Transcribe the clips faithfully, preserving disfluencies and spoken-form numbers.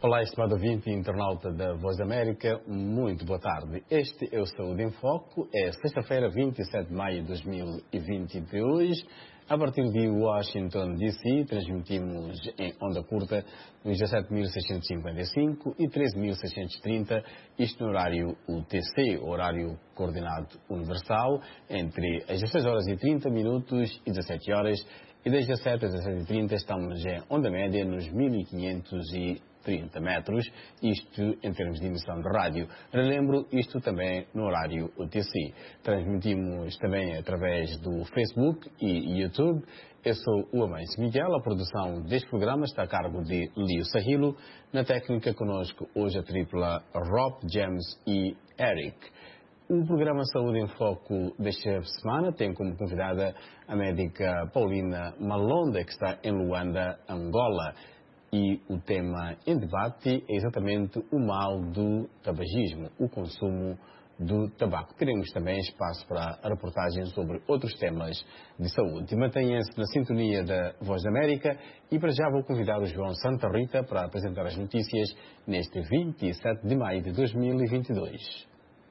Olá, estimado ouvinte e internauta da Voz da América, muito boa tarde. Este é o Saúde em Foco, é sexta-feira, vinte e sete de maio de dois mil e vinte e dois. A partir de Washington, D C, transmitimos em onda curta nos dezassete mil seiscentos e cinquenta e cinco e treze mil seiscentos e trinta, isto no horário U T C, horário coordenado universal, entre as dezesseis horas e trinta minutos e dezassete horas, e das dezassete às dezassete e trinta estamos em onda média nos mil e quinhentos e trinta metros, isto em termos de emissão de rádio. Relembro, isto também no horário U T C. Transmitimos também através do Facebook e YouTube. Eu sou o Amâncio Miguel, a produção deste programa está a cargo de Lio Sahilo, na técnica conosco hoje a tripla Rob, James e Eric. O programa Saúde em Foco desta semana tem como convidada a médica Paulina Malonda, que está em Luanda, Angola. E o tema em debate é exatamente o mal do tabagismo, o consumo do tabaco. Teremos também espaço para a reportagem sobre outros temas de saúde. Mantenha-se na sintonia da Voz da América e para já vou convidar o João Santa Rita para apresentar as notícias neste vinte e sete de maio de dois mil e vinte e dois.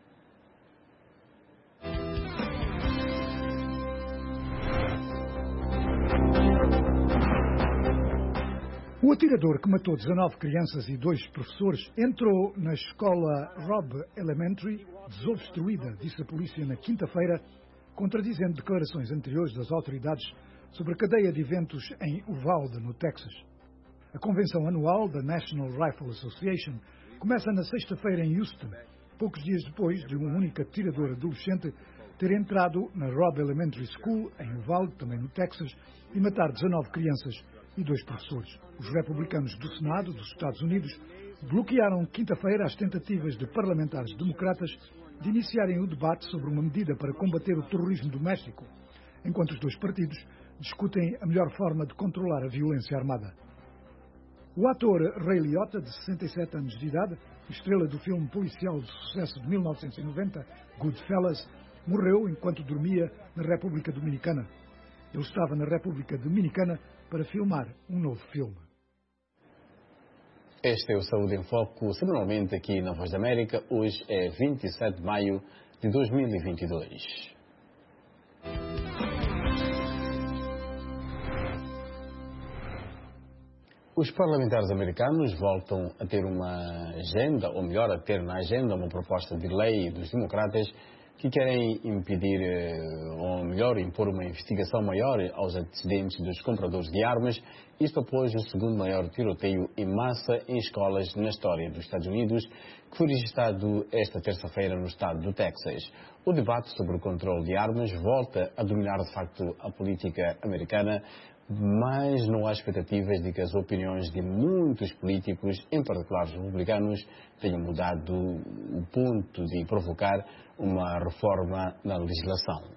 O atirador que matou dezanove crianças e dois professores entrou na escola Robb Elementary desobstruída, disse a polícia na quinta-feira, contradizendo declarações anteriores das autoridades sobre a cadeia de eventos em Uvalde, no Texas. A convenção anual da National Rifle Association começa na sexta-feira em Houston, poucos dias depois de um único atirador adolescente ter entrado na Robb Elementary School, em Uvalde, também no Texas, e matar dezanove crianças e dois professores. Os republicanos do Senado dos Estados Unidos bloquearam quinta-feira as tentativas de parlamentares democratas de iniciarem o debate sobre uma medida para combater o terrorismo doméstico, enquanto os dois partidos discutem a melhor forma de controlar a violência armada. O ator Ray Liotta, de sessenta e sete anos de idade, estrela do filme policial de sucesso de mil novecentos e noventa, Goodfellas, morreu enquanto dormia na República Dominicana. Ele estava na República Dominicana para filmar um novo filme. Este é o Saúde em Foco, semanalmente aqui na Voz da América. Hoje é vinte e sete de maio de dois mil e vinte e dois. Os parlamentares americanos voltam a ter uma agenda, ou melhor, a ter na agenda uma proposta de lei dos democratas que querem impedir, ou melhor, impor uma investigação maior aos antecedentes dos compradores de armas, isto após o segundo maior tiroteio em massa em escolas na história dos Estados Unidos, que foi registrado esta terça-feira no estado do Texas. O debate sobre o controle de armas volta a dominar de facto a política americana, mas não há expectativas de que as opiniões de muitos políticos, em particular os republicanos, tenham mudado o ponto de provocar uma reforma na legislação.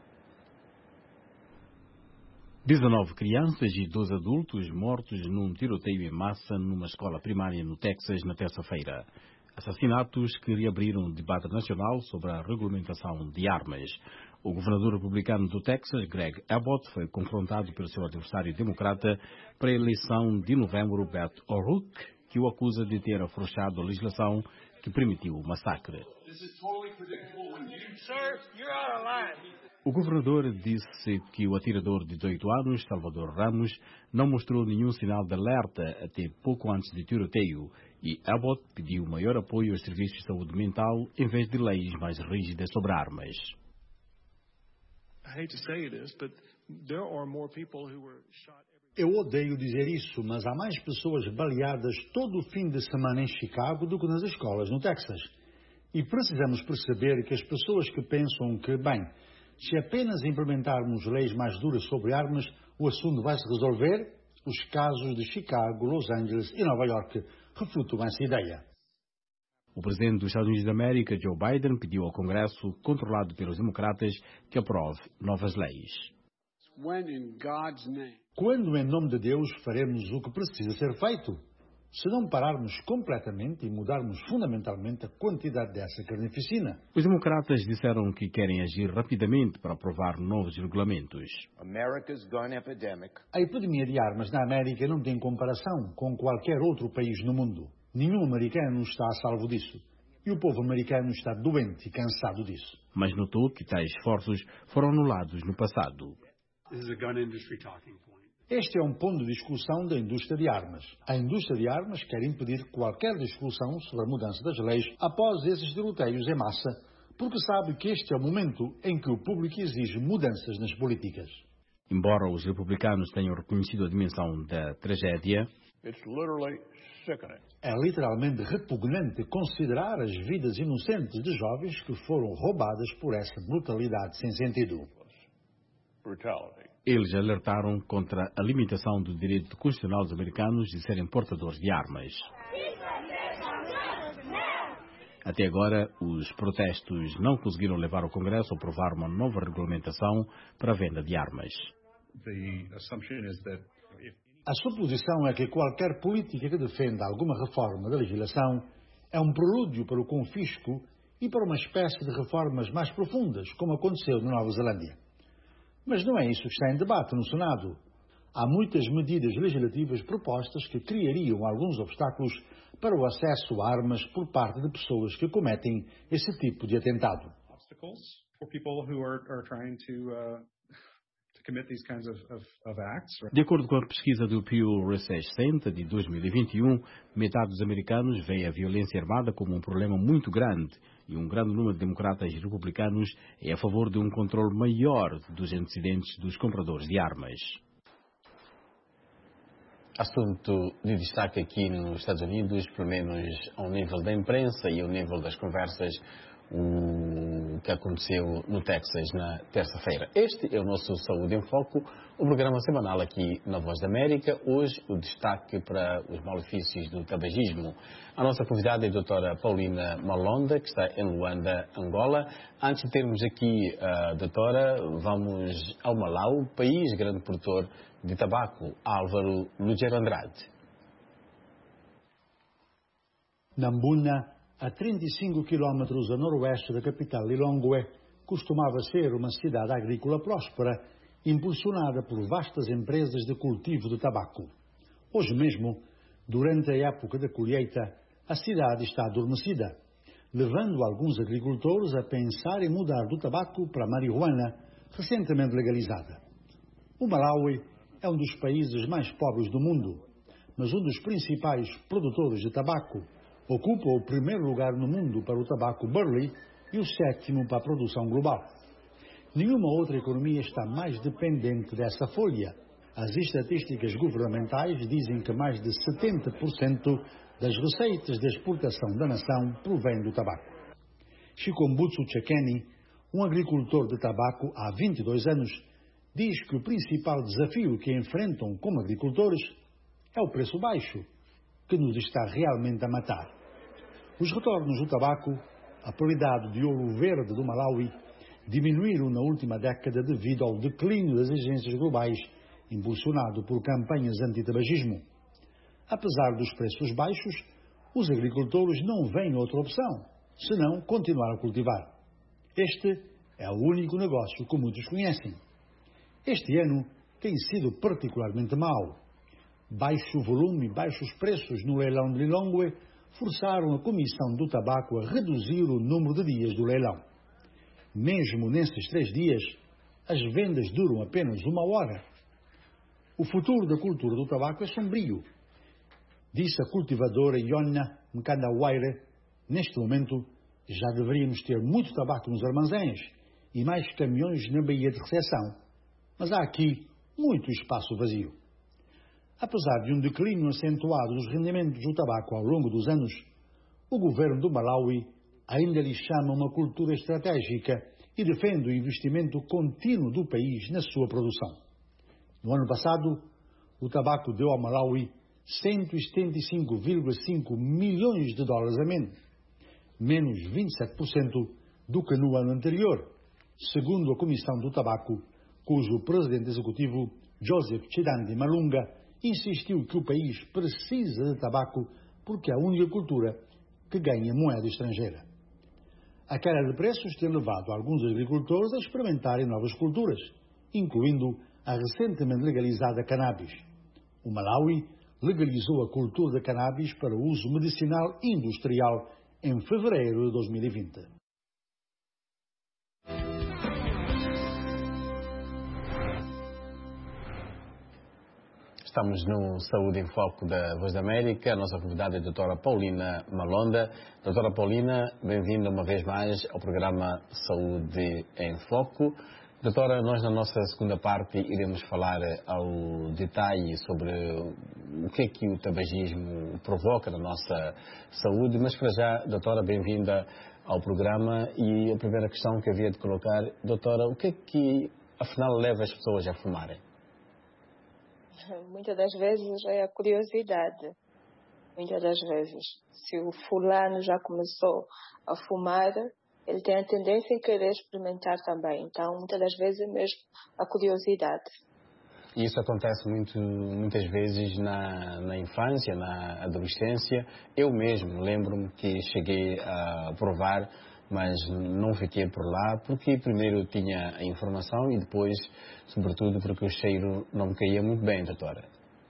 dezanove crianças e doze adultos mortos num tiroteio em massa numa escola primária no Texas na terça-feira. Assassinatos que reabriram o debate nacional sobre a regulamentação de armas. O governador republicano do Texas, Greg Abbott, foi confrontado pelo seu adversário democrata para a eleição de novembro, Beto O'Rourke, que o acusa de ter afrouxado a legislação que permitiu o massacre. O governador disse que o atirador de dezoito anos, Salvador Ramos, não mostrou nenhum sinal de alerta até pouco antes do tiroteio e Abbott pediu maior apoio aos serviços de saúde mental em vez de leis mais rígidas sobre armas. Eu odeio dizer isso, mas há mais pessoas baleadas todo o fim de semana em Chicago do que nas escolas no Texas. E precisamos perceber que as pessoas que pensam que, bem, se apenas implementarmos leis mais duras sobre armas, o assunto vai se resolver, os casos de Chicago, Los Angeles e Nova York refutam essa ideia. O presidente dos Estados Unidos da América, Joe Biden, pediu ao Congresso, controlado pelos democratas, que aprove novas leis. Quando, em nome de Deus, faremos o que precisa ser feito? Se não pararmos completamente e mudarmos fundamentalmente a quantidade dessa carnificina. Os democratas disseram que querem agir rapidamente para aprovar novos regulamentos. A epidemia de armas na América não tem comparação com qualquer outro país no mundo. Nenhum americano está a salvo disso. E o povo americano está doente e cansado disso. Mas notou que tais esforços foram anulados no passado. Este é um ponto de discussão da indústria de armas. A indústria de armas quer impedir qualquer discussão sobre a mudança das leis após esses tiroteios em massa, porque sabe que este é o momento em que o público exige mudanças nas políticas. Embora os republicanos tenham reconhecido a dimensão da tragédia, é literalmente repugnante considerar as vidas inocentes de jovens que foram roubadas por essa brutalidade sem sentido. Eles alertaram contra a limitação do direito constitucional dos americanos de serem portadores de armas. Até agora, os protestos não conseguiram levar o Congresso a aprovar uma nova regulamentação para a venda de armas. A suposição é que qualquer política que defenda alguma reforma da legislação é um prelúdio para o confisco e para uma espécie de reformas mais profundas, como aconteceu na Nova Zelândia. Mas não é isso que está em debate no Senado. Há muitas medidas legislativas propostas que criariam alguns obstáculos para o acesso a armas por parte de pessoas que cometem esse tipo de atentado. De acordo com a pesquisa do Pew Research Center de dois mil e vinte e um, metade dos americanos vê a violência armada como um problema muito grande e um grande número de democratas e republicanos é a favor de um controle maior dos antecedentes dos compradores de armas. Assunto de destaque aqui nos Estados Unidos, pelo menos ao nível da imprensa e ao nível das conversas, o que aconteceu no Texas na terça-feira. Este é o nosso Saúde em Foco, o programa semanal aqui na Voz da América. Hoje o destaque para os malefícios do tabagismo. A nossa convidada é a doutora Paulina Malonda, que está em Luanda, Angola. Antes de termos aqui a doutora, vamos ao Malau, país grande produtor de tabaco. Álvaro Lugero Andrade. Nambuna, a trinta e cinco quilômetros a noroeste da capital Lilongwe, costumava ser uma cidade agrícola próspera, impulsionada por vastas empresas de cultivo de tabaco. Hoje mesmo, durante a época da colheita, a cidade está adormecida, levando alguns agricultores a pensar em mudar do tabaco para a marihuana, recentemente legalizada. O Malawi é um dos países mais pobres do mundo, mas um dos principais produtores de tabaco. Ocupa o primeiro lugar no mundo para o tabaco burley e o sétimo para a produção global. Nenhuma outra economia está mais dependente dessa folha. As estatísticas governamentais dizem que mais de setenta por cento das receitas de exportação da nação provém do tabaco. Chikombutsu Chekeni, um agricultor de tabaco há vinte e dois anos, diz que o principal desafio que enfrentam como agricultores é o preço baixo, que nos está realmente a matar. Os retornos do tabaco, a paridade de ouro verde do Malawi, diminuíram na última década devido ao declínio das exigências globais, impulsionado por campanhas anti-tabagismo. Apesar dos preços baixos, os agricultores não veem outra opção, senão continuar a cultivar. Este é o único negócio que muitos conhecem. Este ano tem sido particularmente mau. Baixo volume e baixos preços no leilão de Lilongwe forçaram a Comissão do Tabaco a reduzir o número de dias do leilão. Mesmo nesses três dias, as vendas duram apenas uma hora. O futuro da cultura do tabaco é sombrio, disse a cultivadora Yonna Mkandawaire. Neste momento, já deveríamos ter muito tabaco nos armazéns e mais caminhões na baía de recepção, mas há aqui muito espaço vazio. Apesar de um declínio acentuado dos rendimentos do tabaco ao longo dos anos, o governo do Malawi ainda lhe chama uma cultura estratégica e defende o investimento contínuo do país na sua produção. No ano passado, o tabaco deu ao Malawi cento e setenta e cinco vírgula cinco milhões de dólares a menos, menos vinte e sete por cento do que no ano anterior, segundo a Comissão do Tabaco, cujo presidente executivo, Joseph Chidandi Malunga, insistiu que o país precisa de tabaco porque é a única cultura que ganha moeda estrangeira. A queda de preços tem levado alguns agricultores a experimentarem novas culturas, incluindo a recentemente legalizada cannabis. O Malawi legalizou a cultura de cannabis para uso medicinal industrial em fevereiro de dois mil e vinte. Estamos no Saúde em Foco da Voz da América. A nossa convidada é a doutora Paulina Malonda. Doutora Paulina, bem-vinda uma vez mais ao programa Saúde em Foco. Doutora, nós na nossa segunda parte iremos falar ao detalhe sobre o que é que o tabagismo provoca na nossa saúde, mas para já, doutora, bem-vinda ao programa. E a primeira questão que havia de colocar, doutora, o que é que afinal leva as pessoas a fumarem? Muitas das vezes é a curiosidade. Muitas das vezes. Se o fulano já começou a fumar, ele tem a tendência em querer experimentar também. Então, muitas das vezes é mesmo a curiosidade. E isso acontece muito, muitas vezes na, na infância, na adolescência. Eu mesmo lembro-me que cheguei a provar, mas não fiquei por lá, porque primeiro tinha a informação e depois, sobretudo, porque o cheiro não me caía muito bem, doutora.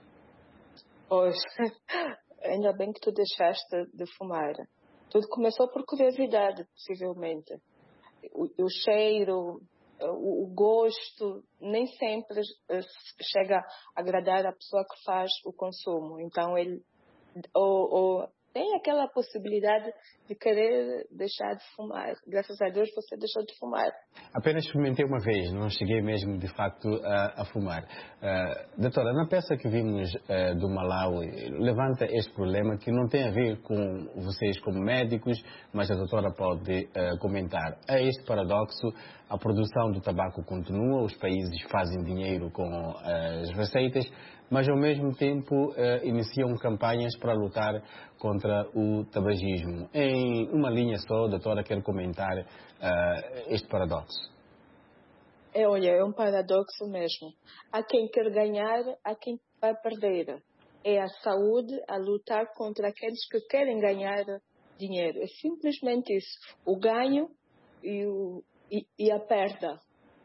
Pois, ainda bem que tu deixaste de fumar. Tudo começou por curiosidade, possivelmente. O, o cheiro, o, o gosto, nem sempre chega a agradar a pessoa que faz o consumo. Então, ele ou, ou tem aquela possibilidade de querer deixar de fumar. Graças a Deus você deixou de fumar. Apenas experimentei uma vez, não cheguei mesmo de facto a, a fumar. Uh, doutora, na peça que vimos uh, do Malawi, levanta este problema que não tem a ver com vocês como médicos, mas a doutora pode uh, comentar. Há este paradoxo, a produção do tabaco continua, os países fazem dinheiro com uh, as receitas, mas ao mesmo tempo uh, iniciam campanhas para lutar contra o tabagismo. Em uma linha só, doutora, quero comentar uh, este paradoxo. É, olha, é um paradoxo mesmo. Há quem quer ganhar, há quem vai perder. É a saúde a lutar contra aqueles que querem ganhar dinheiro. É simplesmente isso. O ganho e, o, e, e a perda.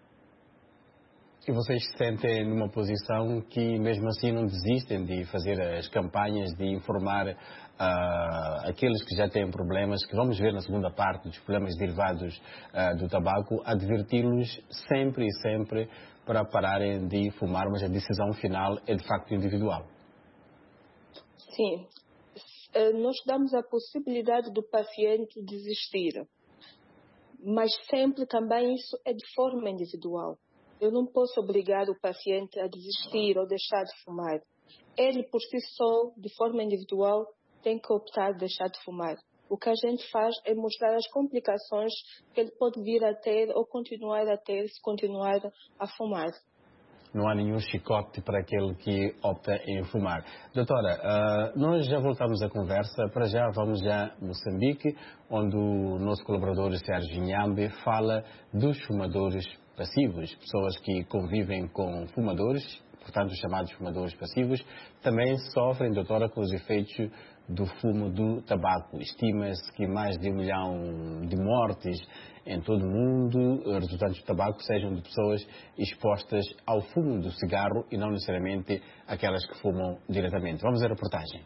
E vocês se sentem numa posição que mesmo assim não desistem de fazer as campanhas, de informar uh, aqueles que já têm problemas, que vamos ver na segunda parte dos problemas derivados uh, do tabaco, adverti-los sempre e sempre para pararem de fumar, mas a decisão final é de facto individual. Sim. Nós damos a possibilidade do paciente desistir, mas sempre também isso é de forma individual. Eu não posso obrigar o paciente a desistir ou deixar de fumar. Ele, por si só, de forma individual, tem que optar por deixar de fumar. O que a gente faz é mostrar as complicações que ele pode vir a ter ou continuar a ter se continuar a fumar. Não há nenhum chicote para aquele que opta em fumar. Doutora, uh, nós já voltamos à conversa. Para já vamos já a Moçambique, onde o nosso colaborador Sérgio Inhambe fala dos fumadores passivos, pessoas que convivem com fumadores, portanto os chamados fumadores passivos, também sofrem, doutora, com os efeitos do fumo do tabaco. Estima-se que mais de um milhão de mortes em todo o mundo, resultantes do tabaco, sejam de pessoas expostas ao fumo do cigarro e não necessariamente aquelas que fumam diretamente. Vamos à reportagem.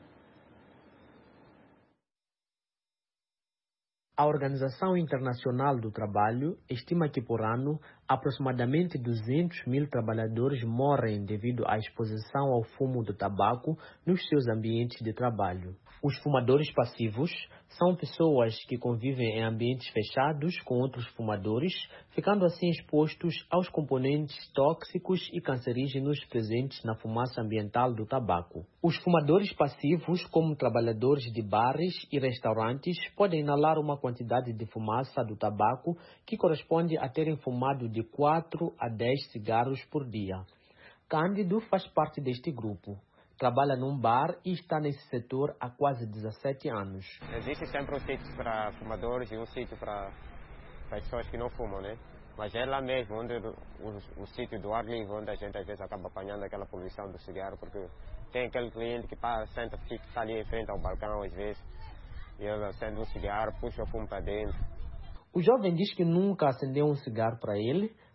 A Organização Internacional do Trabalho estima que por ano aproximadamente duzentos mil trabalhadores morrem devido à exposição ao fumo do tabaco nos seus ambientes de trabalho. Os fumadores passivos são pessoas que convivem em ambientes fechados com outros fumadores, ficando assim expostos aos componentes tóxicos e cancerígenos presentes na fumaça ambiental do tabaco. Os fumadores passivos, como trabalhadores de bares e restaurantes, podem inalar uma quantidade de fumaça do tabaco que corresponde a terem fumado de quatro a dez cigarros por dia. Cândido faz parte deste grupo. Trabalha num bar e está nesse setor há quase dezassete anos. Existe sempre um sítio para fumadores e um sítio para pessoas que não fumam, né? Mas é lá mesmo, onde o, o, o sítio do ar livre, onde a gente às vezes acaba apanhando aquela poluição do cigarro, porque tem aquele cliente que passa, senta, fica ali em frente ao balcão às vezes, e ele acende um cigarro, puxa o fumo para dentro. O jovem diz que nunca acendeu um cigarro para ele,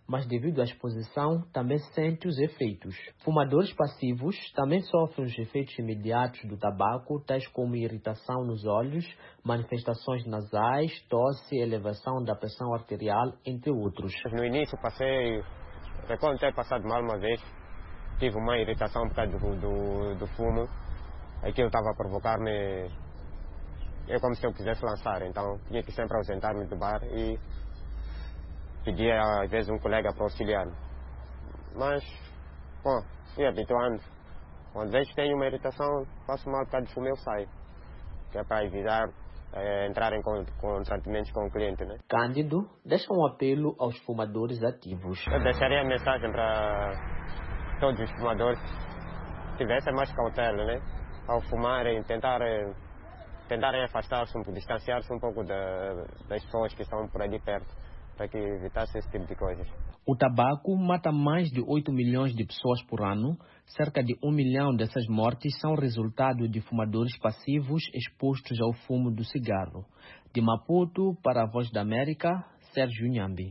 mas devido à exposição também sente os efeitos. Fumadores passivos também sofrem os efeitos imediatos do tabaco, tais como irritação nos olhos, manifestações nasais, tosse, elevação da pressão arterial, entre outros. No início passei, recordo ter passado mal uma vez, tive uma irritação por causa do, do, do fumo, aquilo estava a provocar-me, é como se eu quisesse lançar, então tinha que sempre ausentar-me do bar e pedia às vezes um colega para auxiliar. Mas, bom, fui habituando. Quando vejo que tenho uma irritação, passo mal por causa de fumo, eu saio, que é para evitar é, entrar em contratamentos com o cliente, né? Cândido deixa um apelo aos fumadores ativos. Eu deixaria a mensagem para todos os fumadores que tivessem mais cautela, né? Ao fumarem, tentarem, tentarem afastar-se, um pouco, distanciar-se um pouco da, das pessoas que estão por ali perto, para que evitasse esse tipo de coisas. O tabaco mata mais de oito milhões de pessoas por ano. Cerca de um milhão dessas mortes são resultado de fumadores passivos expostos ao fumo do cigarro. De Maputo, para a Voz da América, Sérgio Nhambi.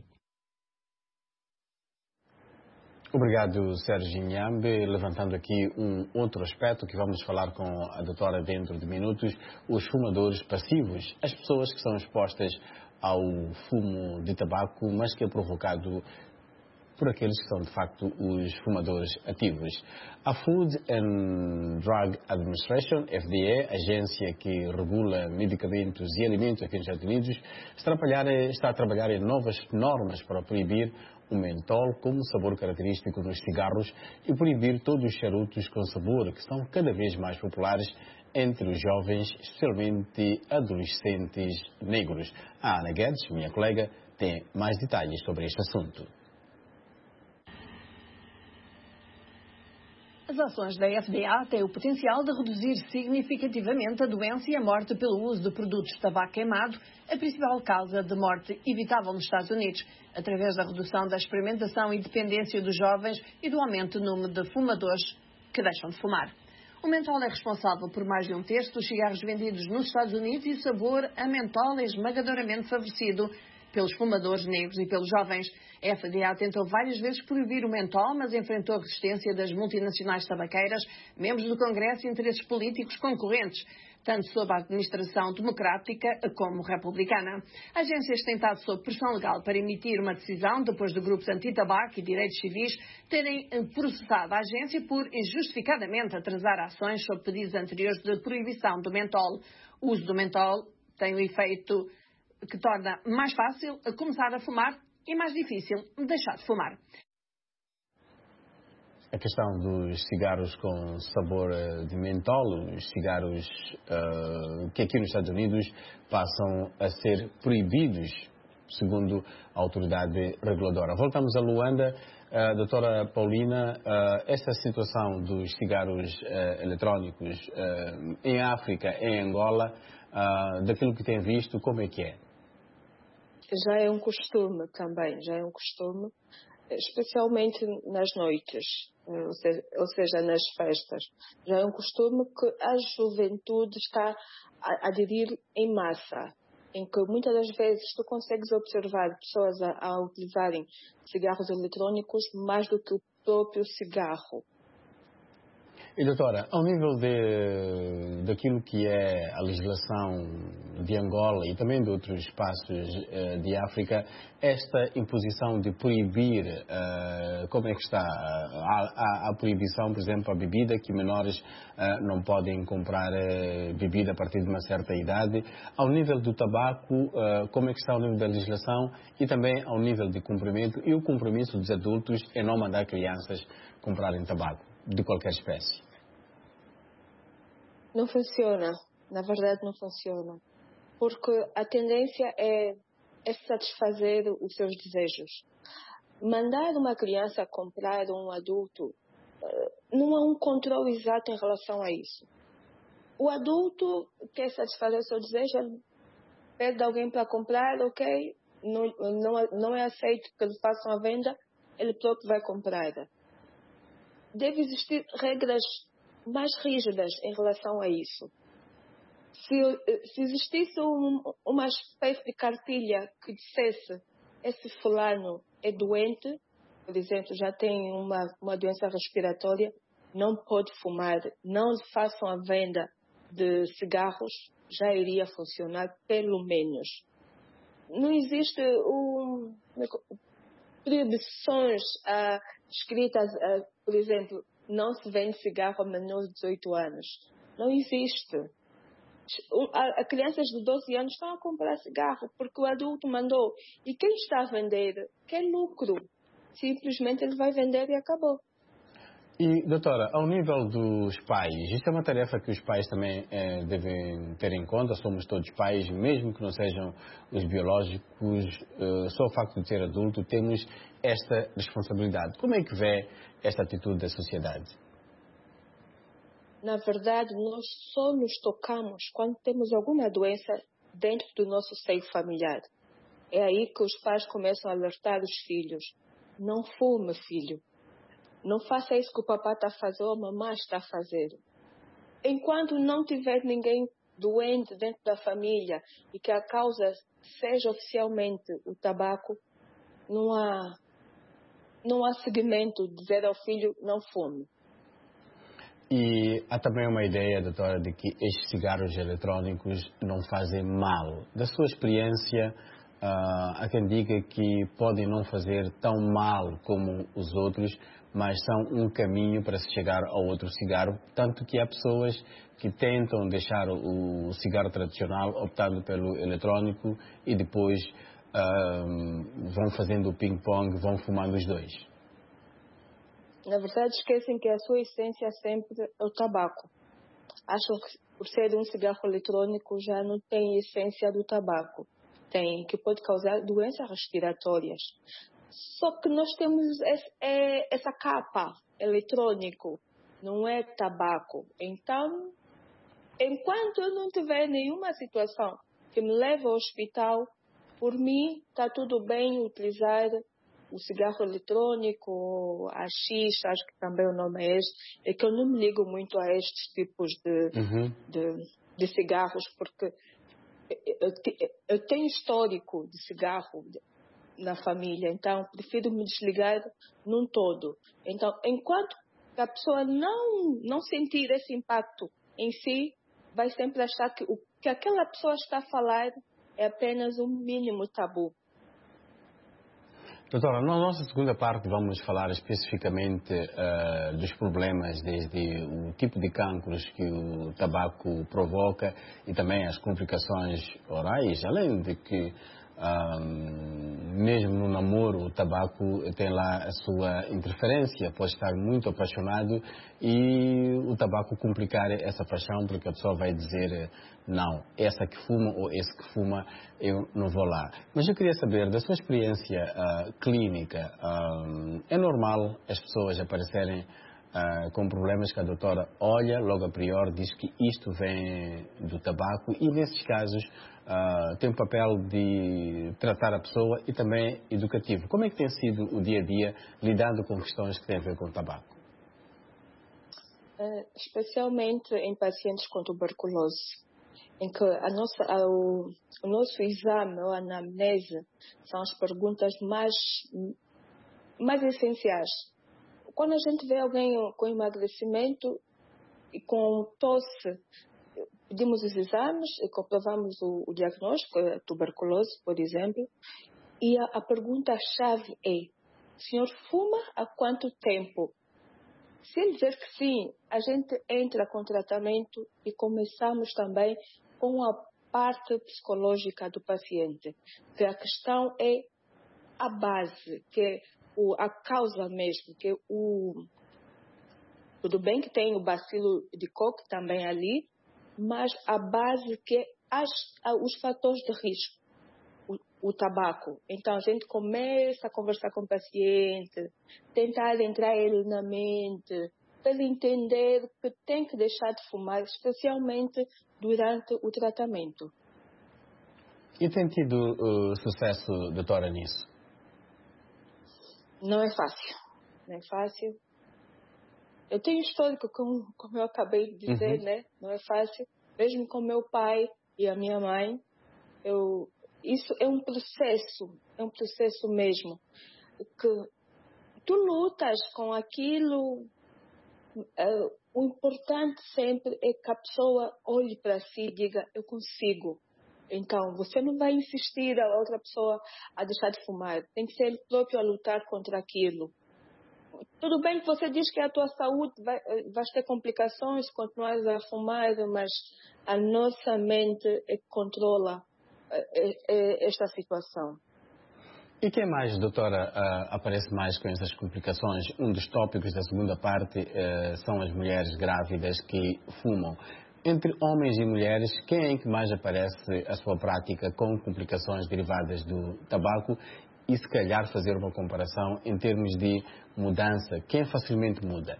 Obrigado, Sérgio Nhambi. Levantando aqui um outro aspecto que vamos falar com a doutora dentro de minutos, os fumadores passivos, as pessoas que são expostas ao fumo de tabaco, mas que é provocado por aqueles que são, de facto, os fumadores ativos. A Food and Drug Administration, F D A, agência que regula medicamentos e alimentos aqui nos Estados Unidos, está a trabalhar, está a trabalhar em novas normas para proibir o mentol como sabor característico nos cigarros e proibir todos os charutos com sabor, que são cada vez mais populares entre os jovens, especialmente adolescentes negros. A Ana Guedes, minha colega, tem mais detalhes sobre este assunto. As ações da F D A têm o potencial de reduzir significativamente a doença e a morte pelo uso de produtos de tabaco queimado, a principal causa de morte evitável nos Estados Unidos, através da redução da experimentação e dependência dos jovens e do aumento do número de fumadores que deixam de fumar. O mentol é responsável por mais de um terço dos cigarros vendidos nos Estados Unidos e o sabor a mentol é esmagadoramente favorecido pelos fumadores negros e pelos jovens. A F D A tentou várias vezes proibir o mentol, mas enfrentou a resistência das multinacionais tabaqueiras, membros do Congresso e interesses políticos concorrentes, tanto sob a administração democrática como republicana. Agências têm estado sob pressão legal para emitir uma decisão depois de grupos anti-tabaco e direitos civis terem processado a agência por injustificadamente atrasar ações sob pedidos anteriores de proibição do mentol. O uso do mentol tem o efeito que torna mais fácil começar a fumar e mais difícil deixar de fumar. A questão dos cigarros com sabor de mentol, os cigarros uh, que aqui nos Estados Unidos passam a ser proibidos, segundo a autoridade reguladora. Voltamos a Luanda. Uh, doutora Paulina, uh, esta situação dos cigarros uh, eletrónicos uh, em África, em Angola, uh, daquilo que tem visto, como é que é? Já é um costume também, já é um costume, especialmente nas noites, ou seja, ou seja, nas festas. Já é um costume que a juventude está a aderir em massa, em que muitas das vezes tu consegues observar pessoas a, a utilizarem cigarros eletrônicos mais do que o próprio cigarro. E doutora, ao nível de, daquilo que é a legislação de Angola e também de outros espaços uh, de África, esta imposição de proibir, uh, como é que está? Há, há, há proibição, por exemplo, a bebida, que menores uh, não podem comprar uh, bebida a partir de uma certa idade. Ao nível do tabaco, uh, como é que está ao nível da legislação e também ao nível de cumprimento e o compromisso dos adultos em não mandar crianças comprarem tabaco de qualquer espécie? Não funciona, na verdade não funciona, porque a tendência é, é satisfazer os seus desejos. Mandar uma criança comprar um adulto, não há um controle exato em relação a isso. O adulto quer satisfazer o seu desejo, pede alguém para comprar, ok, não, não, não é aceito que eles façam a venda, ele próprio vai comprar. Deve existir regras mais rígidas em relação a isso. Se, se existisse um, uma espécie de cartilha que dissesse esse fulano é doente, por exemplo, já tem uma, uma doença respiratória, não pode fumar, não façam a venda de cigarros, já iria funcionar pelo menos. Não existe um, proibições ah, escritas, ah, por exemplo, não se vende cigarro a menores de dezoito anos. Não existe. A, a crianças de doze anos estão a comprar cigarro porque o adulto mandou. E quem está a vender quer lucro. Simplesmente ele vai vender e acabou. E, doutora, ao nível dos pais, isto é uma tarefa que os pais também eh, devem ter em conta. Somos todos pais, mesmo que não sejam os biológicos, eh, só o facto de ser adulto, temos esta responsabilidade. Como é que vê esta atitude da sociedade? Na verdade, nós só nos tocamos quando temos alguma doença dentro do nosso seio familiar. É aí que os pais começam a alertar os filhos. Não fume, filho. Não faça isso que o papai está a fazer ou a mamãe está a fazer. Enquanto não tiver ninguém doente dentro da família e que a causa seja oficialmente o tabaco, não há, não há seguimento de dizer ao filho não fume. E há também uma ideia, doutora, de que estes cigarros eletrônicos não fazem mal. Da sua experiência, uh, há quem diga que podem não fazer tão mal como os outros, mas são um caminho para se chegar ao outro cigarro, tanto que há pessoas que tentam deixar o cigarro tradicional optando pelo eletrônico e depois uh, vão fazendo o ping-pong, vão fumando os dois. Na verdade, esquecem que a sua essência sempre é o tabaco. Acham que por ser um cigarro eletrônico já não tem essência do tabaco. Tem, que pode causar doenças respiratórias. Só que nós temos essa capa eletrônico, não é tabaco. Então, enquanto eu não tiver nenhuma situação que me leve ao hospital, por mim está tudo bem utilizar o cigarro eletrônico, a X, acho que também o nome é este, é que eu não me ligo muito a estes tipos de, uhum. de, de cigarros, porque eu, eu tenho histórico de cigarro na família, então prefiro me desligar num todo. Então, enquanto a pessoa não, não sentir esse impacto em si, vai sempre achar que o que aquela pessoa está a falar é apenas um mínimo tabu. Doutora, na nossa segunda parte vamos falar especificamente uh, dos problemas, desde o tipo de cancros que o tabaco provoca e também as complicações orais, além de que um, mesmo no namoro o tabaco tem lá a sua interferência, pode estar muito apaixonado e o tabaco complicar essa paixão porque a pessoa vai dizer não, essa que fuma ou esse que fuma eu não vou lá. Mas eu queria saber da sua experiência uh, clínica, uh, é normal as pessoas aparecerem uh, com problemas que a doutora olha logo a priori, diz que isto vem do tabaco e nesses casos Uh, tem o papel de tratar a pessoa e também educativo. Como é que tem sido o dia a dia lidando com questões que têm a ver com o tabaco? Uh, especialmente em pacientes com tuberculose, em que a nossa, a, o, o nosso exame ou anamnese são as perguntas mais, mais essenciais. Quando a gente vê alguém com emagrecimento e com tosse, pedimos os exames e comprovamos o, o diagnóstico, a tuberculose, por exemplo, e a, a pergunta-chave é: o senhor fuma há quanto tempo? Se ele dizer que sim, a gente entra com tratamento e começamos também com a parte psicológica do paciente, que a questão é a base, que é o, a causa mesmo, que é o... Tudo bem que tem o bacilo de Koch também ali, mas a base que é as, os fatores de risco, o, o tabaco. Então a gente começa a conversar com o paciente, tentar entrar ele na mente, para ele entender que tem que deixar de fumar, especialmente durante o tratamento. E tem tido uh, sucesso, doutora, nisso? Não é fácil, não é fácil. Eu tenho histórico, como, como eu acabei de dizer, uhum. né? Não é fácil. Mesmo com meu pai e a minha mãe, eu, isso é um processo, é um processo mesmo, que tu lutas com aquilo. Uh, o importante sempre é que a pessoa olhe para si e diga, eu consigo. Então, você não vai insistir a outra pessoa a deixar de fumar. Tem que ser ele próprio a lutar contra aquilo. Tudo bem que você diz que a tua saúde vai, vai ter complicações se continuares a fumar, mas a nossa mente é que controla é, é, esta situação. E quem mais, doutora, uh, aparece mais com essas complicações? Um dos tópicos da segunda parte uh, são as mulheres grávidas que fumam. Entre homens e mulheres, quem é que mais aparece a sua prática com complicações derivadas do tabaco? E se calhar fazer uma comparação em termos de mudança, quem facilmente muda?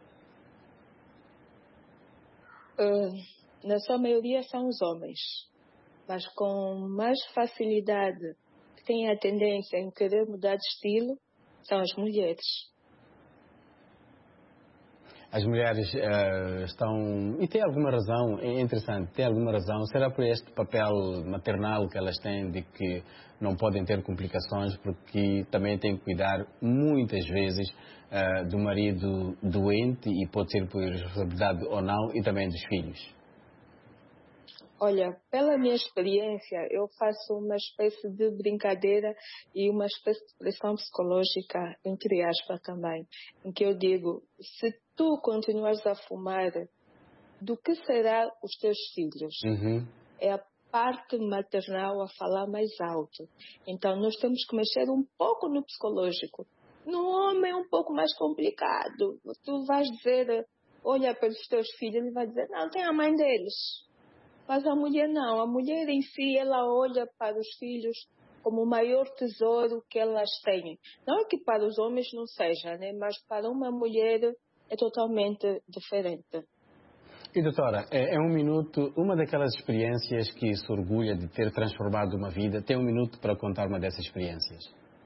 Uh, na sua maioria são os homens, mas com mais facilidade que têm a tendência em querer mudar de estilo são as mulheres. As mulheres uh, estão... E tem alguma razão, é interessante, tem alguma razão. Será por este papel maternal que elas têm de que não podem ter complicações porque também têm que cuidar muitas vezes uh, do marido doente e pode ser por responsabilidade ou não e também dos filhos? Olha, pela minha experiência, eu faço uma espécie de brincadeira e uma espécie de pressão psicológica, entre aspas também, em que eu digo, se tu continuares a fumar, do que será os teus filhos? Uhum. É a parte maternal a falar mais alto. Então, nós temos que mexer um pouco no psicológico. No homem é um pouco mais complicado. Tu vais dizer, olha para os teus filhos, ele vai dizer, não, tem a mãe deles. Mas a mulher não. A mulher em si, ela olha para os filhos como o maior tesouro que elas têm. Não é que para os homens não seja, né? Mas para uma mulher é totalmente diferente. E doutora, é um minuto, uma daquelas experiências que se orgulha de ter transformado uma vida, tem um minuto para contar uma dessas experiências?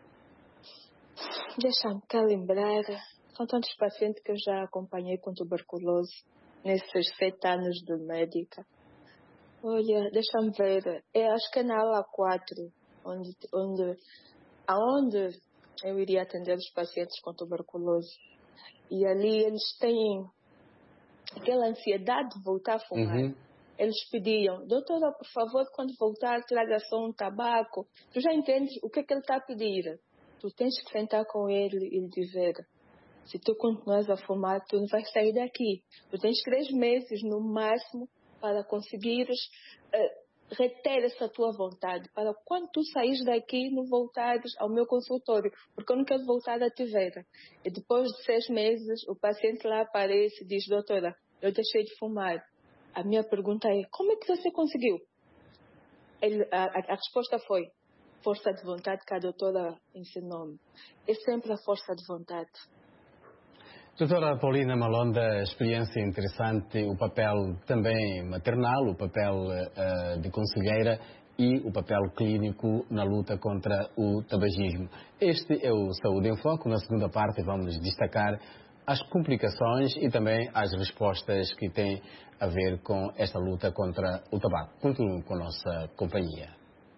Deixa-me cá lembrar, são tantos pacientes que eu já acompanhei com tuberculose nesses sete anos de médica. Olha, deixa-me ver, é, acho que é na ala quatro, onde, onde, aonde eu iria atender os pacientes com tuberculose. E ali eles têm aquela ansiedade de voltar a fumar. Uhum. Eles pediam, doutora, por favor, quando voltar, traga só um tabaco. Tu já entendes o que é que ele está a pedir. Tu tens que sentar com ele e lhe dizer, se tu continuas a fumar, tu não vais sair daqui. Tu tens três meses no máximo para conseguires uh, reter essa tua vontade, para quando tu saís daqui, não voltares ao meu consultório, porque eu não quero voltar a te ver. E depois de seis meses, o paciente lá aparece e diz, doutora, eu deixei de fumar. A minha pergunta é, como é que você conseguiu? Ele, a, a resposta foi, força de vontade que a doutora ensinou-me. É sempre a força de vontade. Doutora Paulina Malonda, experiência interessante, o papel também maternal, o papel uh, de conselheira e o papel clínico na luta contra o tabagismo. Este é o Saúde em Foco. Na segunda parte vamos destacar as complicações e também as respostas que têm a ver com esta luta contra o tabaco. Continuem com a nossa companhia.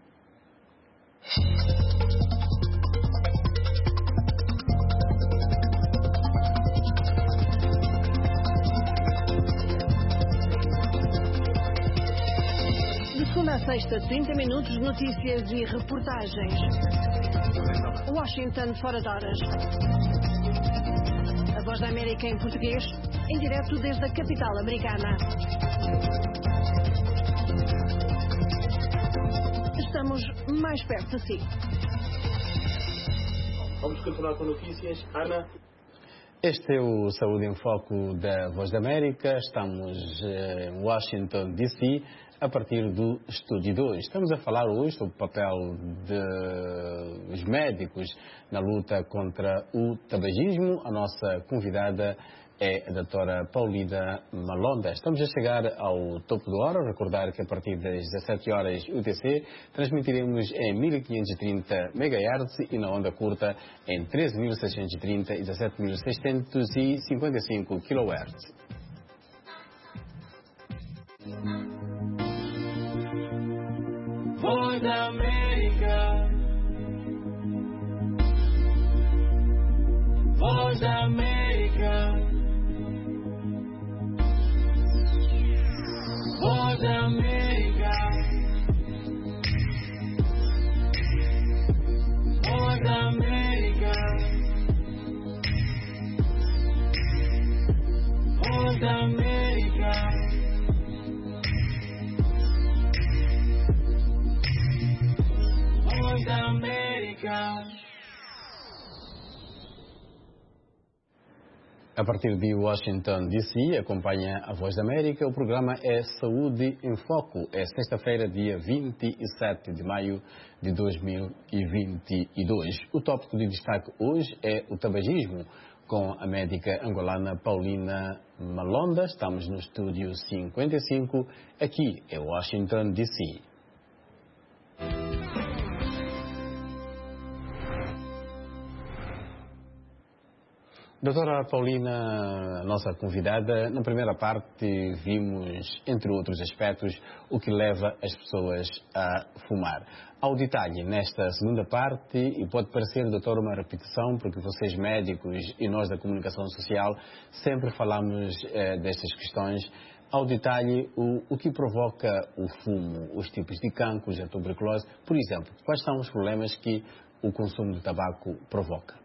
Segunda a sexta, trinta minutos, notícias e reportagens. Washington, fora de horas. A Voz da América em português, em direto desde a capital americana. Estamos mais perto de si. Vamos continuar com notícias. Ana? Este é o Saúde em Foco da Voz da América. Estamos em Washington, D C, a partir do Estúdio dois. Estamos a falar hoje sobre o papel dos médicos na luta contra o tabagismo. A nossa convidada é a doutora Paulina Malonda. Estamos a chegar ao topo da hora. Recordar que a partir das dezassete horas U T C transmitiremos em mil quinhentos e trinta megahertz e na onda curta em treze mil seiscentos e trinta e dezassete mil seiscentos e cinquenta e cinco kilohertz. Voz da América, Voz A partir de Washington, D C, acompanha a Voz da América. O programa é Saúde em Foco. É sexta-feira, dia vinte e sete de maio de dois mil e vinte e dois. O tópico de destaque hoje é o tabagismo, com a médica angolana Paulina Malonda. Estamos no estúdio cinquenta e cinco, aqui em Washington, D C. Doutora Paulina, nossa convidada, na primeira parte vimos, entre outros aspectos, o que leva as pessoas a fumar. Ao detalhe, nesta segunda parte, e pode parecer, doutora, uma repetição, porque vocês médicos e nós da comunicação social sempre falamos eh, destas questões. Ao detalhe, o, o que provoca o fumo, os tipos de cancros, a tuberculose, por exemplo, quais são os problemas que o consumo de tabaco provoca?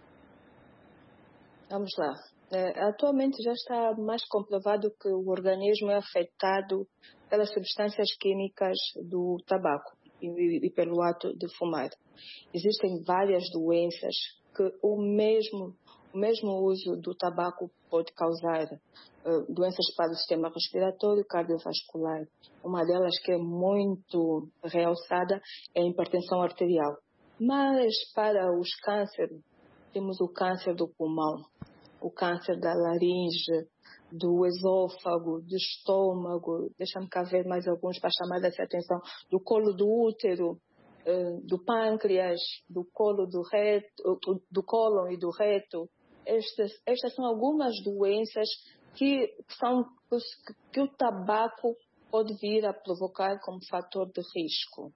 Vamos lá. É, atualmente já está mais comprovado que o organismo é afetado pelas substâncias químicas do tabaco e, e pelo ato de fumar. Existem várias doenças que o mesmo, o mesmo uso do tabaco pode causar. Uh, doenças para o sistema respiratório e cardiovascular. Uma delas que é muito realçada é a hipertensão arterial. Mas para os cânceres, temos o câncer do pulmão, o câncer da laringe, do esôfago, do estômago, deixa-me cá ver mais alguns para chamar essa atenção, do colo do útero, do pâncreas, do colo do reto, do cólon e do reto. Estas, estas são algumas doenças que, são, que o tabaco pode vir a provocar como fator de risco.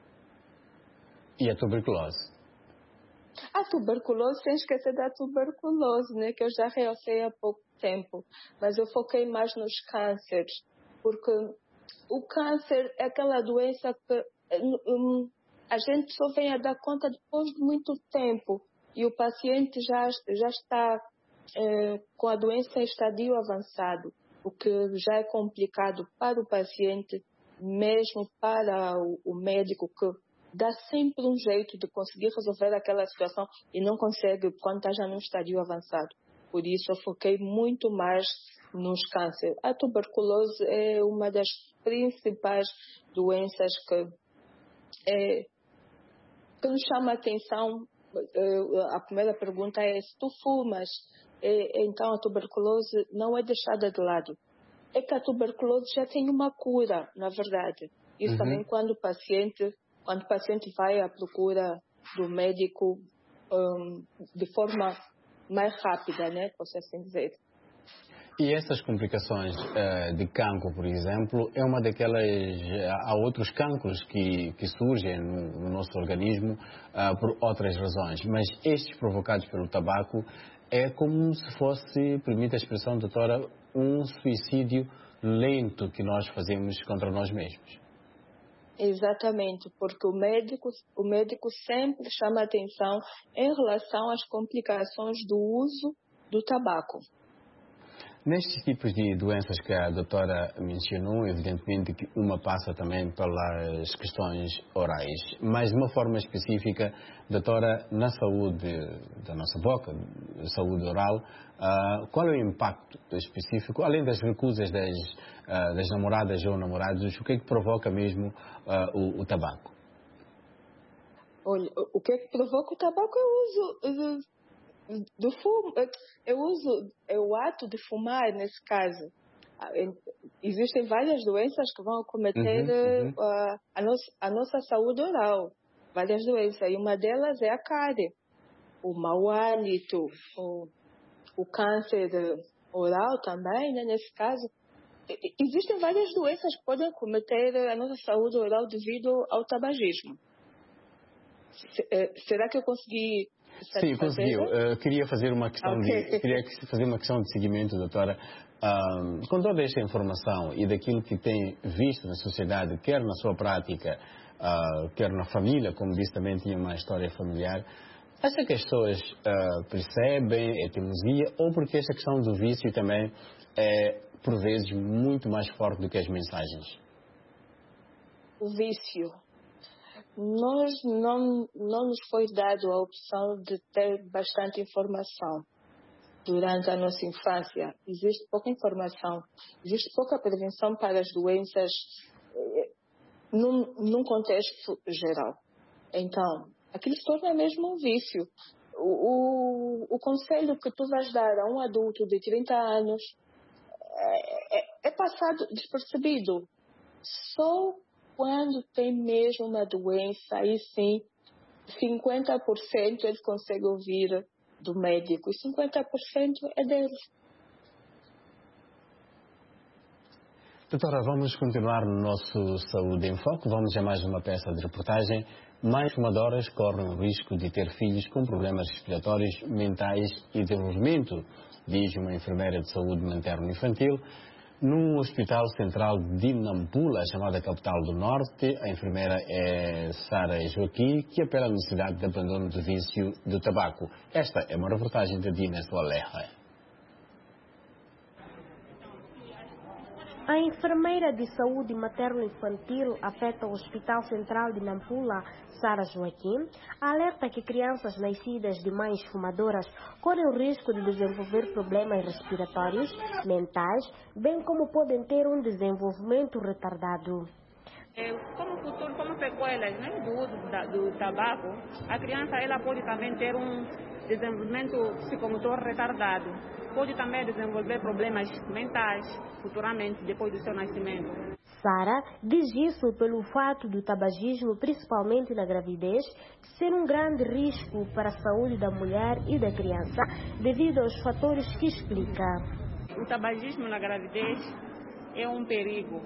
E a tuberculose? A tuberculose, sem esquecer da tuberculose, né, que eu já realcei há pouco tempo, mas eu foquei mais nos cânceres, porque o câncer é aquela doença que um, a gente só vem a dar conta depois de muito tempo e o paciente já, já está é, com a doença em estadio avançado, o que já é complicado para o paciente, mesmo para o, o médico que dá sempre um jeito de conseguir resolver aquela situação e não consegue quando está já num estadio avançado. Por isso eu foquei muito mais nos cânceres. A tuberculose é uma das principais doenças que, é, que nos chama a atenção. A primeira pergunta é se tu fumas, é, então a tuberculose não é deixada de lado. É que a tuberculose já tem uma cura, na verdade. Isso uhum. também quando o paciente Quando o paciente vai à procura do médico um, de forma mais rápida, né? Posso assim dizer. E essas complicações uh, de cancro, por exemplo, é uma daquelas... Há outros cancros que, que surgem no, no nosso organismo uh, por outras razões, mas estes provocados pelo tabaco é como se fosse, permite a expressão, doutora, um suicídio lento que nós fazemos contra nós mesmos. Exatamente, porque o médico, o médico sempre chama atenção em relação às complicações do uso do tabaco. Nestes tipos de doenças que a doutora mencionou, evidentemente que uma passa também pelas questões orais, mas de uma forma específica, doutora, na saúde da nossa boca, saúde oral, uh, qual é o impacto específico, além das recusas das, uh, das namoradas ou namorados, o que é que provoca mesmo uh, o, o tabaco? Olha, o que é que provoca o tabaco é o uso do fumo, eu uso é o ato de fumar nesse caso. Existem várias doenças que vão acometer uhum, uhum. A, a, nossa, a nossa saúde oral, várias doenças, e uma delas é a cárie, o mau hálito, o, o câncer oral também, né, nesse caso. Existem várias doenças que podem acometer a nossa saúde oral devido ao tabagismo. Será que eu consegui? Sim, conseguiu. Uh, queria fazer uma questão okay. de queria fazer uma questão de seguimento, doutora. uh, com toda esta informação e daquilo que tem visto na sociedade, quer na sua prática, uh, quer na família, como disse, também tinha uma história familiar, acha que as pessoas uh, percebem, é teimosia, ou porque esta questão do vício também é, por vezes, muito mais forte do que as mensagens? O vício. Nós não, não nos foi dado a opção de ter bastante informação durante a nossa infância. Existe pouca informação, existe pouca prevenção para as doenças eh, num, num contexto geral. Então, aquilo se torna mesmo um vício. O, o, o conselho que tu vais dar a um adulto de trinta anos é, é, é passado despercebido. Só quando tem mesmo uma doença, aí sim, cinquenta por cento ele consegue ouvir do médico e cinquenta por cento é dele. Doutora, vamos continuar no nosso Saúde em Foco. Vamos a mais uma peça de reportagem. Mais fumadoras correm o risco de ter filhos com problemas respiratórios, mentais e desenvolvimento, diz uma enfermeira de saúde materno-infantil. Num hospital central de Nampula, chamada Capital do Norte, a enfermeira é Sara Joaquim, que apela à necessidade de abandono do vício do tabaco. Esta é uma reportagem de Dina Soalerra. A enfermeira de saúde materno-infantil afeta o Hospital Central de Nampula, Sara Joaquim, alerta que crianças nascidas de mães fumadoras correm o risco de desenvolver problemas respiratórios, mentais, bem como podem ter um desenvolvimento retardado. Como futuro, como sequelas, né, do uso da, do tabaco, a criança ela pode também ter um desenvolvimento psicomotor retardado. Pode também desenvolver problemas mentais futuramente, depois do seu nascimento. Sara diz isso pelo fato do tabagismo, principalmente na gravidez, ser um grande risco para a saúde da mulher e da criança, devido aos fatores que explica. O tabagismo na gravidez é um perigo.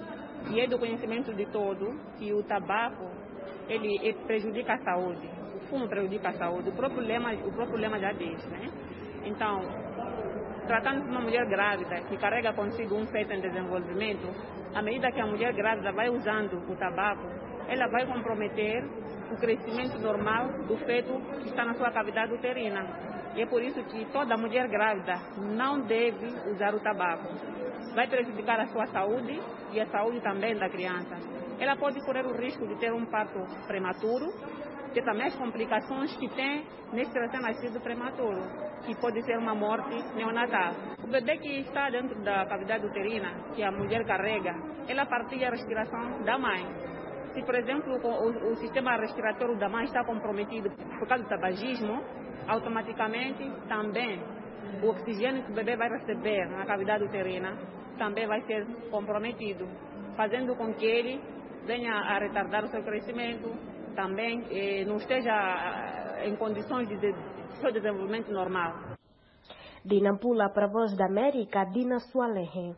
E é do conhecimento de todo que o tabaco ele prejudica a saúde. O fumo prejudica a saúde. O próprio lema, o próprio lema já diz, né? Então, tratando-se de uma mulher grávida que carrega consigo um feto em desenvolvimento, à medida que a mulher grávida vai usando o tabaco, ela vai comprometer o crescimento normal do feto que está na sua cavidade uterina. E é por isso que toda mulher grávida não deve usar o tabaco. Vai prejudicar a sua saúde e a saúde também da criança. Ela pode correr o risco de ter um parto prematuro, ter também as complicações que tem nesse recém-nascido prematuro, que pode ser uma morte neonatal. O bebê que está dentro da cavidade uterina, que a mulher carrega, ela partilha a respiração da mãe. Se, por exemplo, o, o sistema respiratório da mãe está comprometido por causa do tabagismo, automaticamente também o oxigênio que o bebê vai receber na cavidade uterina também vai ser comprometido, fazendo com que ele venha a retardar o seu crescimento, também eh, não esteja em condições de, de, de seu desenvolvimento normal. De Nampula para a Voz da América, Dina Soalerre.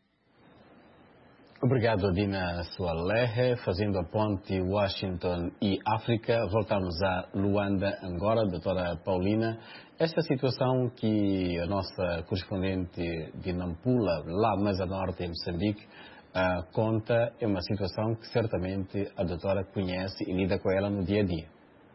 Obrigado, Dina Soalerre. Fazendo a ponte Washington e África, voltamos a Luanda, Angola. Doutora Paulina, esta situação que a nossa correspondente de Nampula, lá mais a norte, em Moçambique, uh, conta, é uma situação que certamente a doutora conhece e lida com ela no dia a dia.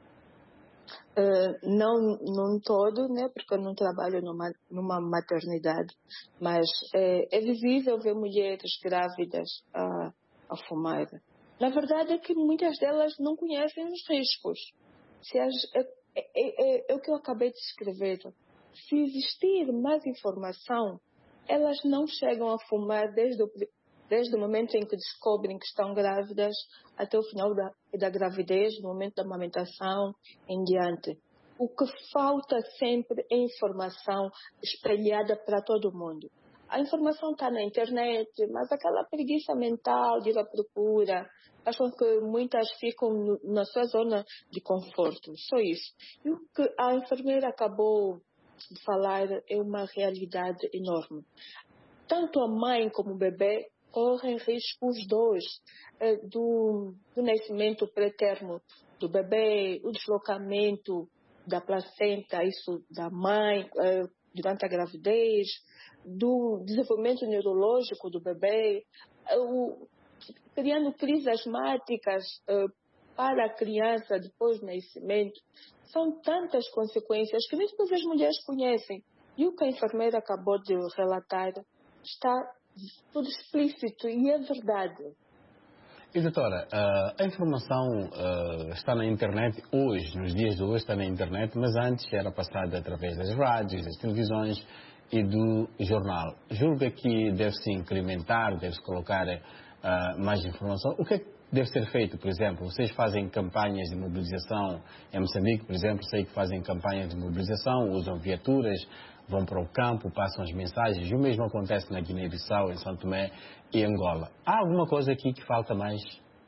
Uh, não, não todo, né, porque eu não trabalho numa, numa maternidade, mas é, é visível ver mulheres grávidas a, a fumar. Na verdade é que muitas delas não conhecem os riscos. Se as, é, é, é, é o que eu acabei de escrever. Se existir mais informação, elas não chegam a fumar desde o desde o momento em que descobrem que estão grávidas até o final da, da gravidez, no momento da amamentação em diante. O que falta sempre é informação espalhada para todo mundo. A informação está na internet, mas aquela preguiça mental de ir à procura, acham que muitas ficam no, na sua zona de conforto, só isso. E o que a enfermeira acabou de falar é uma realidade enorme. Tanto a mãe como o bebê correm risco os dois, eh, do, do nascimento pré-termo do bebê, o deslocamento da placenta, isso da mãe, eh, durante a gravidez, do desenvolvimento neurológico do bebê, o, criando crises asmáticas uh, para a criança depois do nascimento. São tantas consequências que nem todas as mulheres conhecem. E o que a enfermeira acabou de relatar está tudo explícito e é verdade. E doutora, a informação uh, está na internet hoje, nos dias de hoje está na internet, mas antes era passada através das rádios, das televisões e do jornal. Julga que deve-se incrementar, deve-se colocar uh, mais informação. O que é que deve ser feito, por exemplo? Vocês fazem campanhas de mobilização em Moçambique, por exemplo, sei que fazem campanhas de mobilização, usam viaturas, vão para o campo, passam as mensagens. O mesmo acontece na Guiné-Bissau, em São Tomé e Angola. Há alguma coisa aqui que falta mais?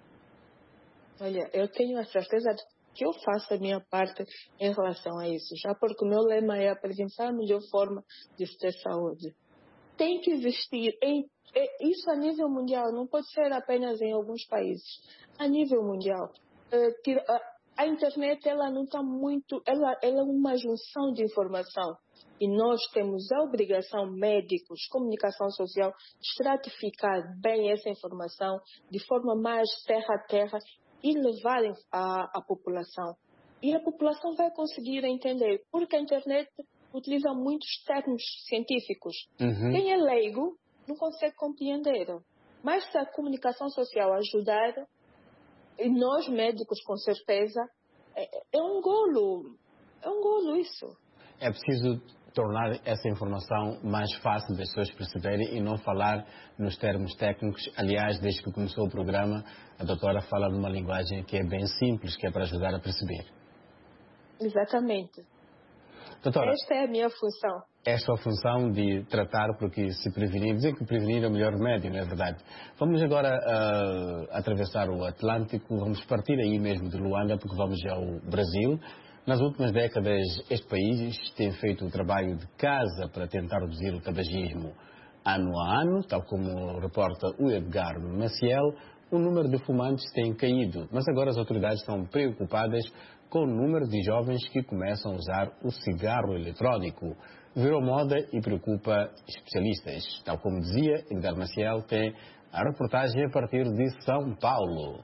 Olha, eu tenho a certeza de que eu faço a minha parte em relação a isso, já porque o meu lema é apresentar a melhor forma de se ter saúde. Tem que existir, em, isso a nível mundial, não pode ser apenas em alguns países, a nível mundial. A internet, ela não está muito, ela, ela é uma junção de informação. E nós temos a obrigação, médicos, comunicação social, de estratificar bem essa informação de forma mais terra a terra e levar a, a população. E a população vai conseguir entender, porque a internet utiliza muitos termos científicos. Uhum. Quem é leigo não consegue compreender. Mas se a comunicação social ajudar, e nós médicos com certeza, é, é um golo. É um golo isso. É preciso tornar essa informação mais fácil das pessoas perceberem e não falar nos termos técnicos. Aliás, desde que começou o programa, a doutora fala numa linguagem que é bem simples, que é para ajudar a perceber. Exatamente. Doutora, esta é a minha função. É a sua função de tratar, porque se prevenir, dizer que prevenir é o melhor remédio, não é verdade? Vamos agora uh, atravessar o Atlântico, vamos partir aí mesmo de Luanda, porque vamos ao Brasil. Nas últimas décadas, este país tem feito o trabalho de casa para tentar reduzir o tabagismo. Ano a ano, tal como reporta o Edgar Maciel, o número de fumantes tem caído, mas agora as autoridades estão preocupadas com o número de jovens que começam a usar o cigarro eletrónico. Virou moda e preocupa especialistas. Tal como dizia, Edgar Maciel tem a reportagem a partir de São Paulo.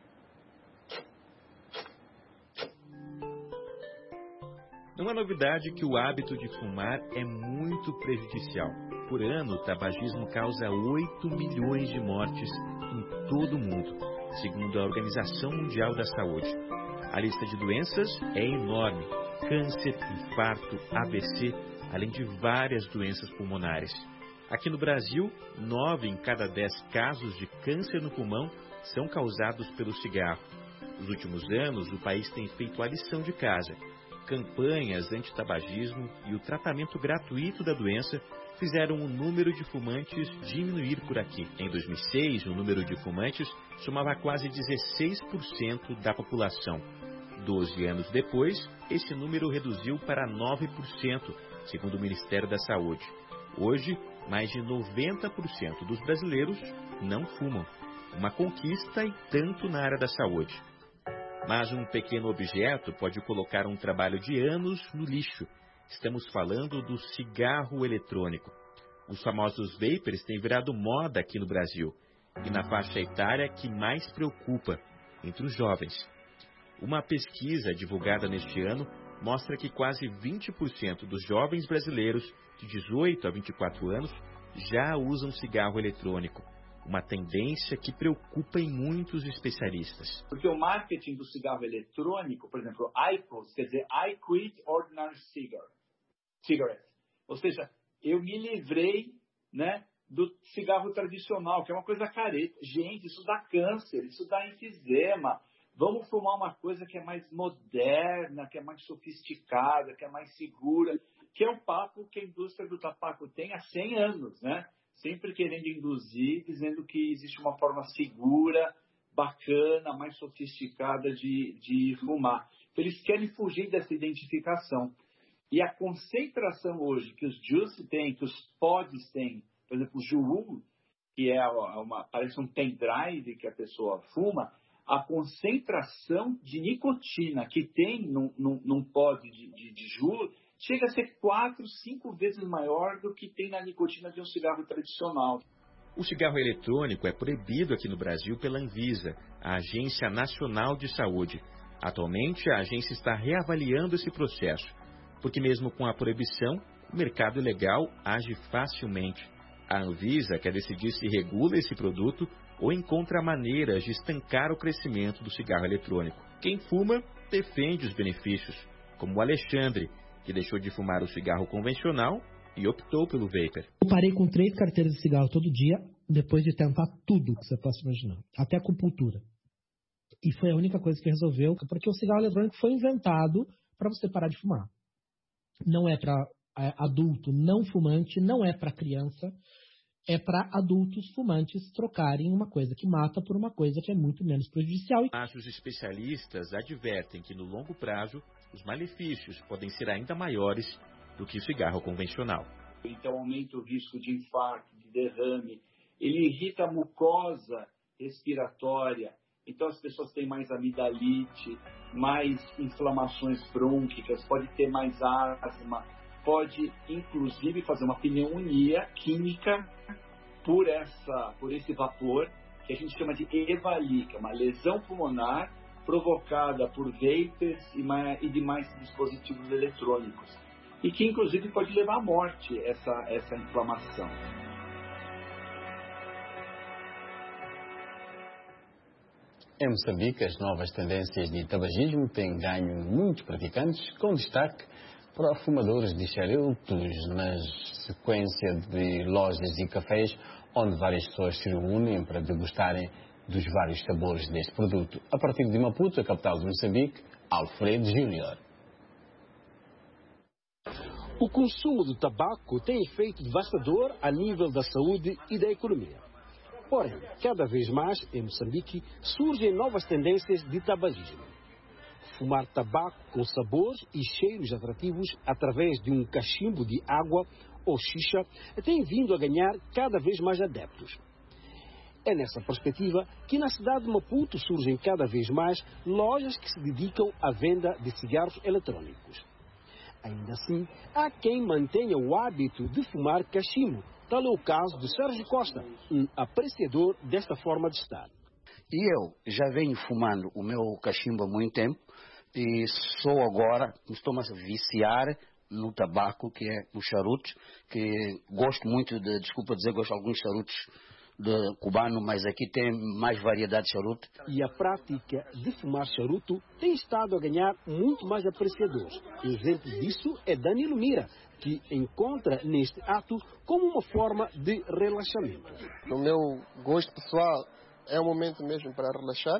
Não é novidade que o hábito de fumar é muito prejudicial. Por ano, o tabagismo causa oito milhões de mortes em todo o mundo, segundo a Organização Mundial da Saúde. A lista de doenças é enorme: câncer, infarto, A V C, além de várias doenças pulmonares. Aqui no Brasil, nove em cada dez casos de câncer no pulmão são causados pelo cigarro. Nos últimos anos, o país tem feito a lição de casa. Campanhas anti-tabagismo e o tratamento gratuito da doença fizeram o número de fumantes diminuir por aqui. Em dois mil e seis, o número de fumantes somava quase dezesseis por cento da população. Doze anos depois, esse número reduziu para nove por cento, segundo o Ministério da Saúde. Hoje, mais de noventa por cento dos brasileiros não fumam. Uma conquista e tanto na área da saúde. Mas um pequeno objeto pode colocar um trabalho de anos no lixo. Estamos falando do cigarro eletrônico. Os famosos vapers têm virado moda aqui no Brasil, e na faixa etária que mais preocupa, entre os jovens. Uma pesquisa divulgada neste ano mostra que quase vinte por cento dos jovens brasileiros de dezoito a vinte e quatro anos já usam cigarro eletrônico. Uma tendência que preocupa em muitos especialistas. Porque o marketing do cigarro eletrônico, por exemplo, I Q O S, quer dizer I Quit Ordinary Cigarette. Cigarette. Ou seja, eu me livrei, né, do cigarro tradicional, que é uma coisa careta. Gente, isso dá câncer, isso dá enfisema. Vamos fumar uma coisa que é mais moderna, que é mais sofisticada, que é mais segura, que é o papo que a indústria do tabaco tem há cem anos, né? Sempre querendo induzir, dizendo que existe uma forma segura, bacana, mais sofisticada de, de fumar. Então, eles querem fugir dessa identificação. E a concentração hoje que os juice têm, que os pods têm, por exemplo, o Juul, que é uma, parece um pendrive que a pessoa fuma, a concentração de nicotina que tem num, num, num pod de, de, de Juul chega a ser quatro, cinco vezes maior do que tem na nicotina de um cigarro tradicional. O cigarro eletrônico é proibido aqui no Brasil pela Anvisa, a Agência Nacional de Saúde. Atualmente, a agência está reavaliando esse processo, porque mesmo com a proibição, o mercado ilegal age facilmente. A Anvisa quer decidir se regula esse produto ou encontra maneiras de estancar o crescimento do cigarro eletrônico. Quem fuma defende os benefícios, como o Alexandre, que deixou de fumar o cigarro convencional e optou pelo vapor. Eu parei com três carteiras de cigarro todo dia, depois de tentar tudo que você possa imaginar, até acupuntura. E foi a única coisa que resolveu, porque o cigarro eletrônico foi inventado para você parar de fumar. Não é para é, adulto não fumante, não é para criança, é para adultos fumantes trocarem uma coisa que mata por uma coisa que é muito menos prejudicial. Mas os especialistas advertem que no longo prazo os malefícios podem ser ainda maiores do que o cigarro convencional. Então aumenta o risco de infarto, de derrame, ele irrita a mucosa respiratória, então as pessoas têm mais amidalite, mais inflamações brônquicas, pode ter mais asma, pode inclusive fazer uma pneumonia química por, essa, por esse vapor, que a gente chama de EVALI, que é uma lesão pulmonar provocada por vapers e, mais, e demais dispositivos eletrônicos, e que inclusive pode levar à morte essa, essa inflamação. Em Moçambique, as novas tendências de tabagismo têm ganho muitos praticantes, com destaque para fumadores de charutos, na sequência de lojas e cafés, onde várias pessoas se reúnem para degustarem dos vários sabores deste produto. A partir de Maputo, a capital de Moçambique, Alfredo Júnior. O consumo do tabaco tem efeito devastador a nível da saúde e da economia. Porém, cada vez mais, em Moçambique, surgem novas tendências de tabagismo. Fumar tabaco com sabores e cheiros atrativos através de um cachimbo de água ou xixa tem vindo a ganhar cada vez mais adeptos. É nessa perspectiva que na cidade de Maputo surgem cada vez mais lojas que se dedicam à venda de cigarros eletrônicos. Ainda assim, há quem mantenha o hábito de fumar cachimbo. Tal é o caso de Sérgio Costa, um apreciador desta forma de estar. E eu já venho fumando o meu cachimbo há muito tempo e só agora estou-me a viciar no tabaco, que é os charutos, que gosto muito de, desculpa dizer, gosto de alguns charutos de cubano, mas aqui tem mais variedade de charuto. E a prática de fumar charuto tem estado a ganhar muito mais apreciadores. Exemplo disso é Danilo Mira, que encontra neste ato como uma forma de relaxamento. No meu gosto pessoal, é um momento mesmo para relaxar,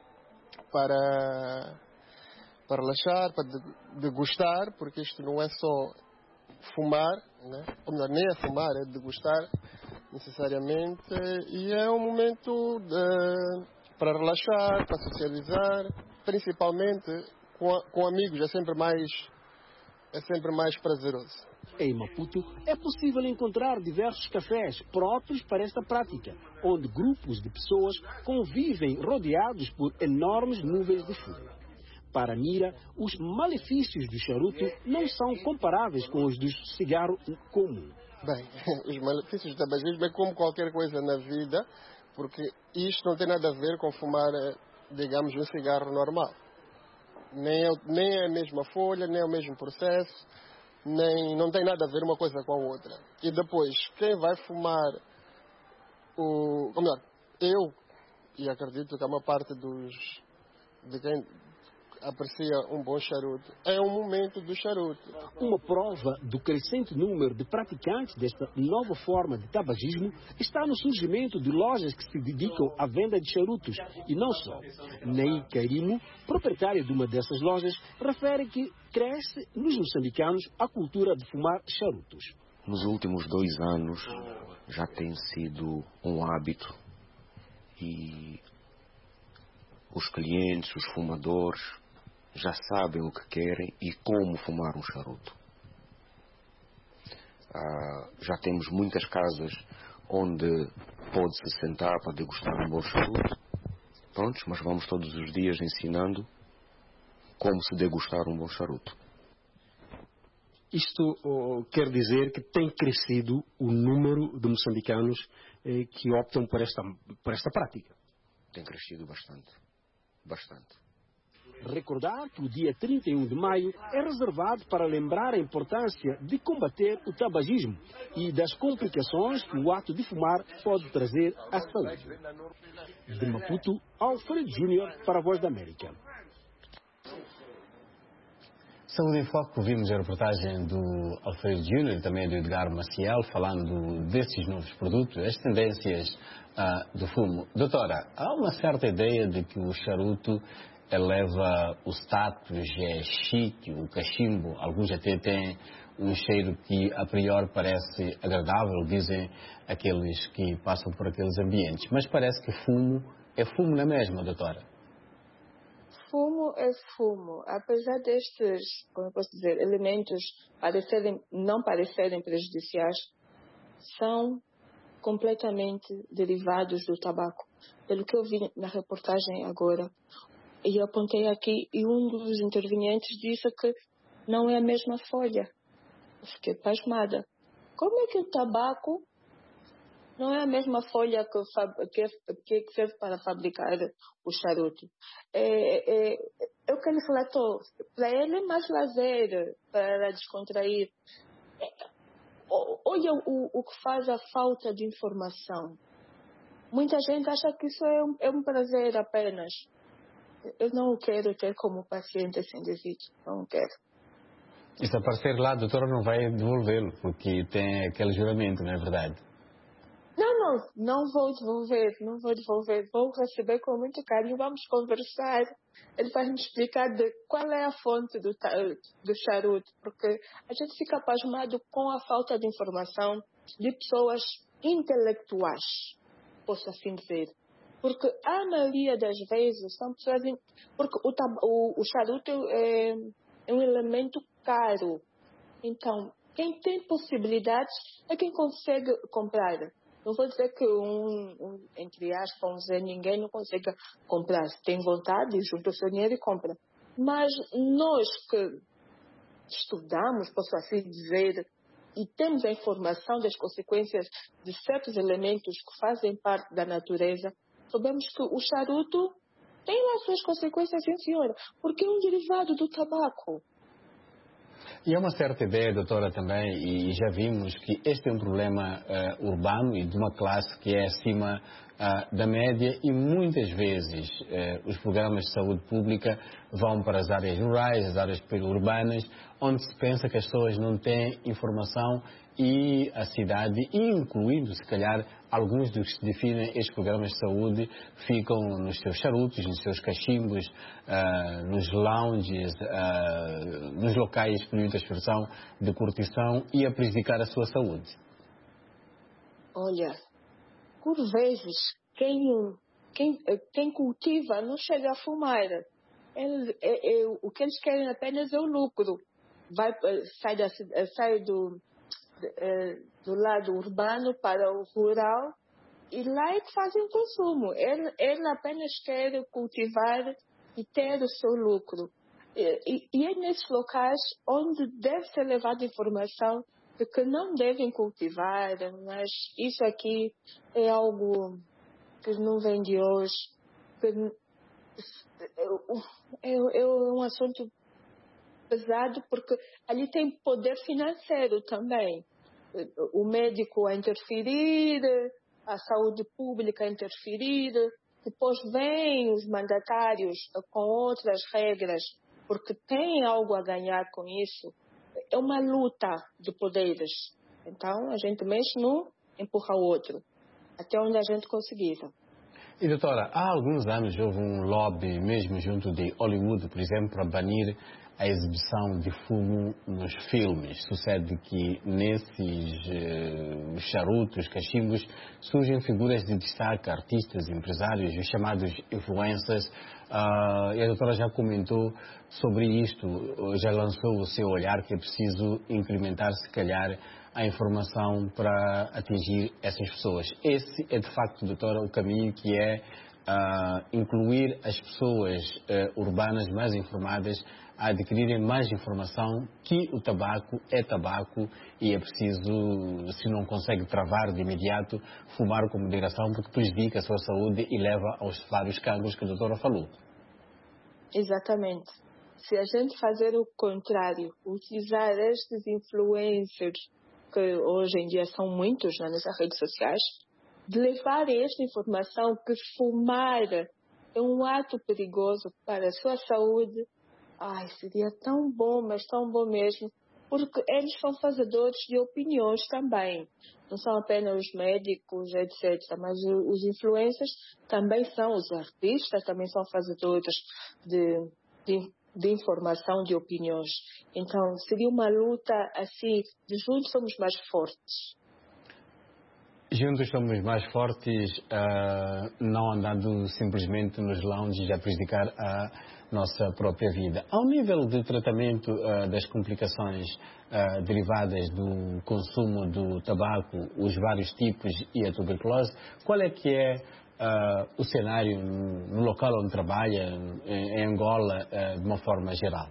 para, para relaxar, para degustar, porque isto não é só fumar, né? Ou melhor, nem é fumar, é degustar necessariamente, e é um momento de, para relaxar, para socializar, principalmente com, com amigos, é sempre mais, é sempre mais prazeroso. Em Maputo, é possível encontrar diversos cafés próprios para esta prática, onde grupos de pessoas convivem rodeados por enormes nuvens de fumo. Para Mira, os malefícios do charuto não são comparáveis com os do cigarro comum. Bem, os malefícios do tabagismo é como qualquer coisa na vida, porque isto não tem nada a ver com fumar, digamos, um cigarro normal. Nem é, nem é a mesma folha, nem é o mesmo processo, nem, não tem nada a ver uma coisa com a outra. E depois, quem vai fumar, o, ou melhor, eu, e acredito que a maior parte dos, de quem aprecia um bom charuto, é um momento do charuto. Uma prova do crescente número de praticantes desta nova forma de tabagismo está no surgimento de lojas que se dedicam à venda de charutos, e não só. Ney Karimo, proprietário de uma dessas lojas, refere que cresce nos moçambicanos a cultura de fumar charutos. Nos últimos dois anos já tem sido um hábito, e os clientes, os fumadores, já sabem o que querem e como fumar um charuto. Ah, já temos muitas casas onde pode-se sentar para degustar um bom charuto. Prontos, mas vamos todos os dias ensinando como se degustar um bom charuto. Isto oh, quer dizer que tem crescido o número de moçambicanos eh, que optam por esta, por esta prática. Tem crescido bastante. Bastante. Recordar que o dia trinta e um de maio é reservado para lembrar a importância de combater o tabagismo e das complicações que o ato de fumar pode trazer à saúde. De Maputo, Alfredo Júnior para a Voz da América. Saúde em Foco, vimos a reportagem do Alfredo Júnior e também do Edgar Maciel falando desses novos produtos, as tendências uh, do fumo. Doutora, há uma certa ideia de que o charuto eleva o status, é chique, o cachimbo, alguns até têm um cheiro que a priori parece agradável, dizem aqueles que passam por aqueles ambientes, mas parece que fumo é fumo na mesma, doutora. Fumo é fumo. Apesar destes, como eu posso dizer, elementos parecerem, não parecerem prejudiciais, são completamente derivados do tabaco. Pelo que eu vi na reportagem agora, e eu apontei aqui, e um dos intervenientes disse que não é a mesma folha. Eu fiquei pasmada. Como é que o tabaco não é a mesma folha que, que, que serve para fabricar o charuto? É, é, é o que ele relatou. Para ele é mais lazer, para descontrair. É, olha o, o que faz a falta de informação. Muita gente acha que isso é um, é um prazer apenas. Eu não quero ter como paciente esse indivíduo. Não quero. E se aparecer lá, a doutora não vai devolvê-lo, porque tem aquele juramento, não é verdade? Não, não, não vou devolver, não vou devolver. Vou receber com muito carinho, vamos conversar. Ele vai me explicar de qual é a fonte do, do charuto, porque a gente fica pasmado com a falta de informação de pessoas intelectuais, posso assim dizer. Porque a maioria das vezes são pessoas... Porque o, o, o charuto é, é um elemento caro. Então, quem tem possibilidades é quem consegue comprar. Não vou dizer que um, um entre aspas, vamos dizer, ninguém não consegue comprar. Se tem vontade, junta o seu dinheiro e compra. Mas nós que estudamos, posso assim dizer, e temos a informação das consequências de certos elementos que fazem parte da natureza, sabemos que o charuto tem as suas consequências, sim senhora, porque é um derivado do tabaco. E há uma certa ideia, doutora, também, e já vimos que este é um problema uh, urbano e de uma classe que é acima uh, da média, e muitas vezes uh, os programas de saúde pública vão para as áreas rurais, as áreas periurbanas, onde se pensa que as pessoas não têm informação, e a cidade, incluindo se calhar alguns dos que definem estes programas de saúde, ficam nos seus charutos, nos seus cachimbos, uh, nos lounges, uh, nos locais, por muita expressão, de curtição, e a prejudicar a sua saúde. Olha, por vezes, quem, quem, quem cultiva não chega a fumar. Ele, é, é, o que eles querem apenas é o lucro. Vai, sai, da, sai do... do lado urbano para o rural, e lá é que fazem o consumo. Ele, ele apenas quer cultivar e ter o seu lucro. E, e é nesses locais onde deve ser levada informação de que não devem cultivar, mas isso aqui é algo que não vem de hoje. Que é, é um assunto pesado, porque ali tem poder financeiro também. O médico a interferir, a saúde pública a interferir, depois vêm os mandatários com outras regras, porque têm algo a ganhar com isso. É uma luta de poderes. Então, a gente mexe num, empurra o outro, até onde a gente conseguir. E, doutora, há alguns anos houve um lobby, mesmo junto de Hollywood, por exemplo, para banir a exibição de fumo nos filmes. Sucede que nesses uh, charutos, cachimbos, surgem figuras de destaque, artistas, empresários, os chamados influencers. Uh, e a doutora já comentou sobre isto, já lançou o seu olhar que é preciso incrementar, se calhar, a informação para atingir essas pessoas. Esse é, de facto, doutora, o caminho que é uh, incluir as pessoas uh, urbanas mais informadas a adquirirem mais informação que o tabaco é tabaco e é preciso, se não consegue travar de imediato, fumar com moderação porque prejudica a sua saúde e leva aos vários cancros que a doutora falou. Exatamente. Se a gente fazer o contrário, utilizar estes influencers, que hoje em dia são muitos nas redes sociais, de levar esta informação que fumar é um ato perigoso para a sua saúde, ai, seria tão bom, mas tão bom mesmo, porque eles são fazedores de opiniões também. Não são apenas os médicos, etcétera, mas os influencers também são, os artistas também são fazedores de, de, de informação, de opiniões. Então, seria uma luta assim, de juntos somos mais fortes. Juntos somos mais fortes, uh, não andando simplesmente nos lounges a prejudicar a nossa própria vida. Ao nível de tratamento uh, das complicações uh, derivadas do consumo do tabaco, os vários tipos e a tuberculose, qual é que é uh, o cenário no local onde trabalha, em, em Angola, uh, de uma forma geral?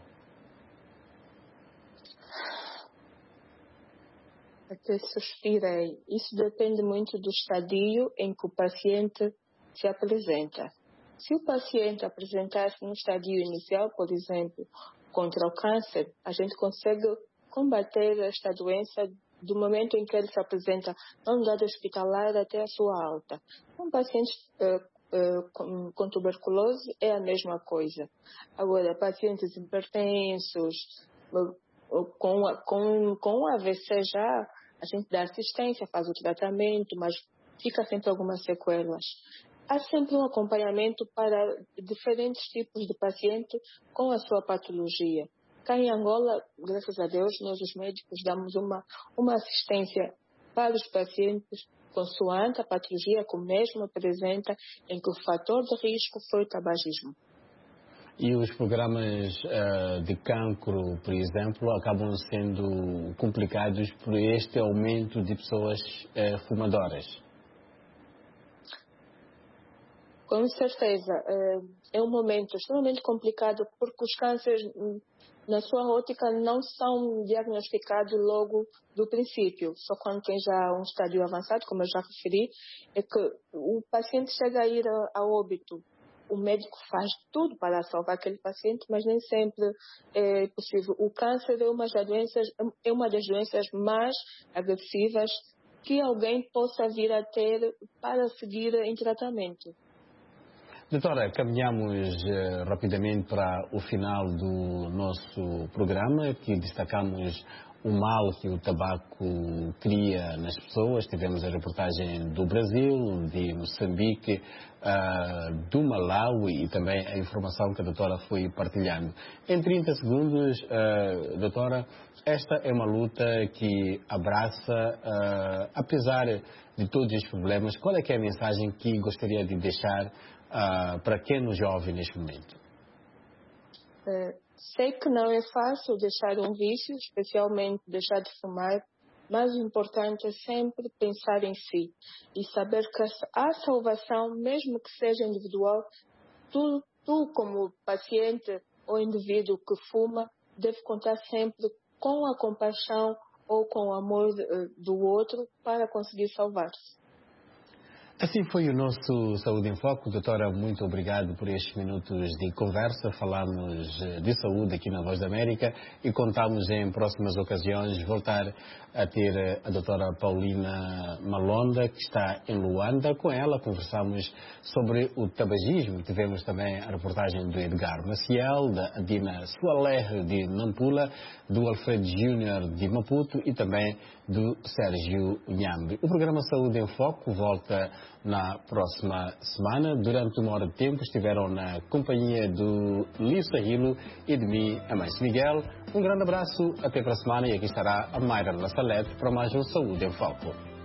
Até suspirei. Isso depende muito do estadio em que o paciente se apresenta. Se o paciente apresentar-se no estadio inicial, por exemplo, contra o câncer, a gente consegue combater esta doença do momento em que ele se apresenta na unidade hospitalar até a sua alta. Um paciente uh, uh, com, com tuberculose é a mesma coisa. Agora, pacientes hipertensos, uh, com, com, com A V C já, a gente dá assistência, faz o tratamento, mas fica sempre algumas sequelas. Há sempre um acompanhamento para diferentes tipos de paciente com a sua patologia. Cá em Angola, graças a Deus, nós os médicos damos uma, uma assistência para os pacientes consoante a patologia que o mesmo apresenta, em que o fator de risco foi o tabagismo. E os programas uh, de cancro, por exemplo, acabam sendo complicados por este aumento de pessoas uh, fumadoras? Com certeza. É um momento extremamente complicado porque os cânceres, na sua ótica, não são diagnosticados logo do princípio. Só quando tem já um estádio avançado, como eu já referi, é que o paciente chega a ir a óbito. O médico faz tudo para salvar aquele paciente, mas nem sempre é possível. O câncer é uma das doenças, é uma das doenças mais agressivas que alguém possa vir a ter para seguir em tratamento. Doutora, caminhamos uh, rapidamente para o final do nosso programa, que destacamos o mal que o tabaco cria nas pessoas. Tivemos a reportagem do Brasil, de Moçambique, uh, do Malawi e também a informação que a doutora foi partilhando. Em trinta segundos, uh, doutora, esta é uma luta que abraça, uh, apesar de todos os problemas, qual é que é a mensagem que gostaria de deixar Uh, para quem nos ouve neste momento? Uh, sei que não é fácil deixar um vício, especialmente deixar de fumar, mas o importante é sempre pensar em si e saber que há salvação, mesmo que seja individual. Tu, tu como paciente ou indivíduo que fuma, deve contar sempre com a compaixão ou com o amor uh, do outro para conseguir salvar-se. Assim foi o nosso Saúde em Foco. Doutora, muito obrigado por estes minutos de conversa. Falamos de saúde aqui na Voz da América e contamos em próximas ocasiões voltar a ter a doutora Paulina Malonda, que está em Luanda. Com ela conversamos sobre o tabagismo. Tivemos também a reportagem do Edgar Maciel, da Adina Sualer de Nampula, do Alfredo Júnior de Maputo e também do Sérgio Nhambi. O programa Saúde em Foco volta na próxima semana. Durante uma hora de tempo estiveram na companhia do Lio Sahilo e de mim, Amâncio Miguel. Um grande abraço, até para a semana e aqui estará a Mayra Lassalete para mais um Saúde em Foco.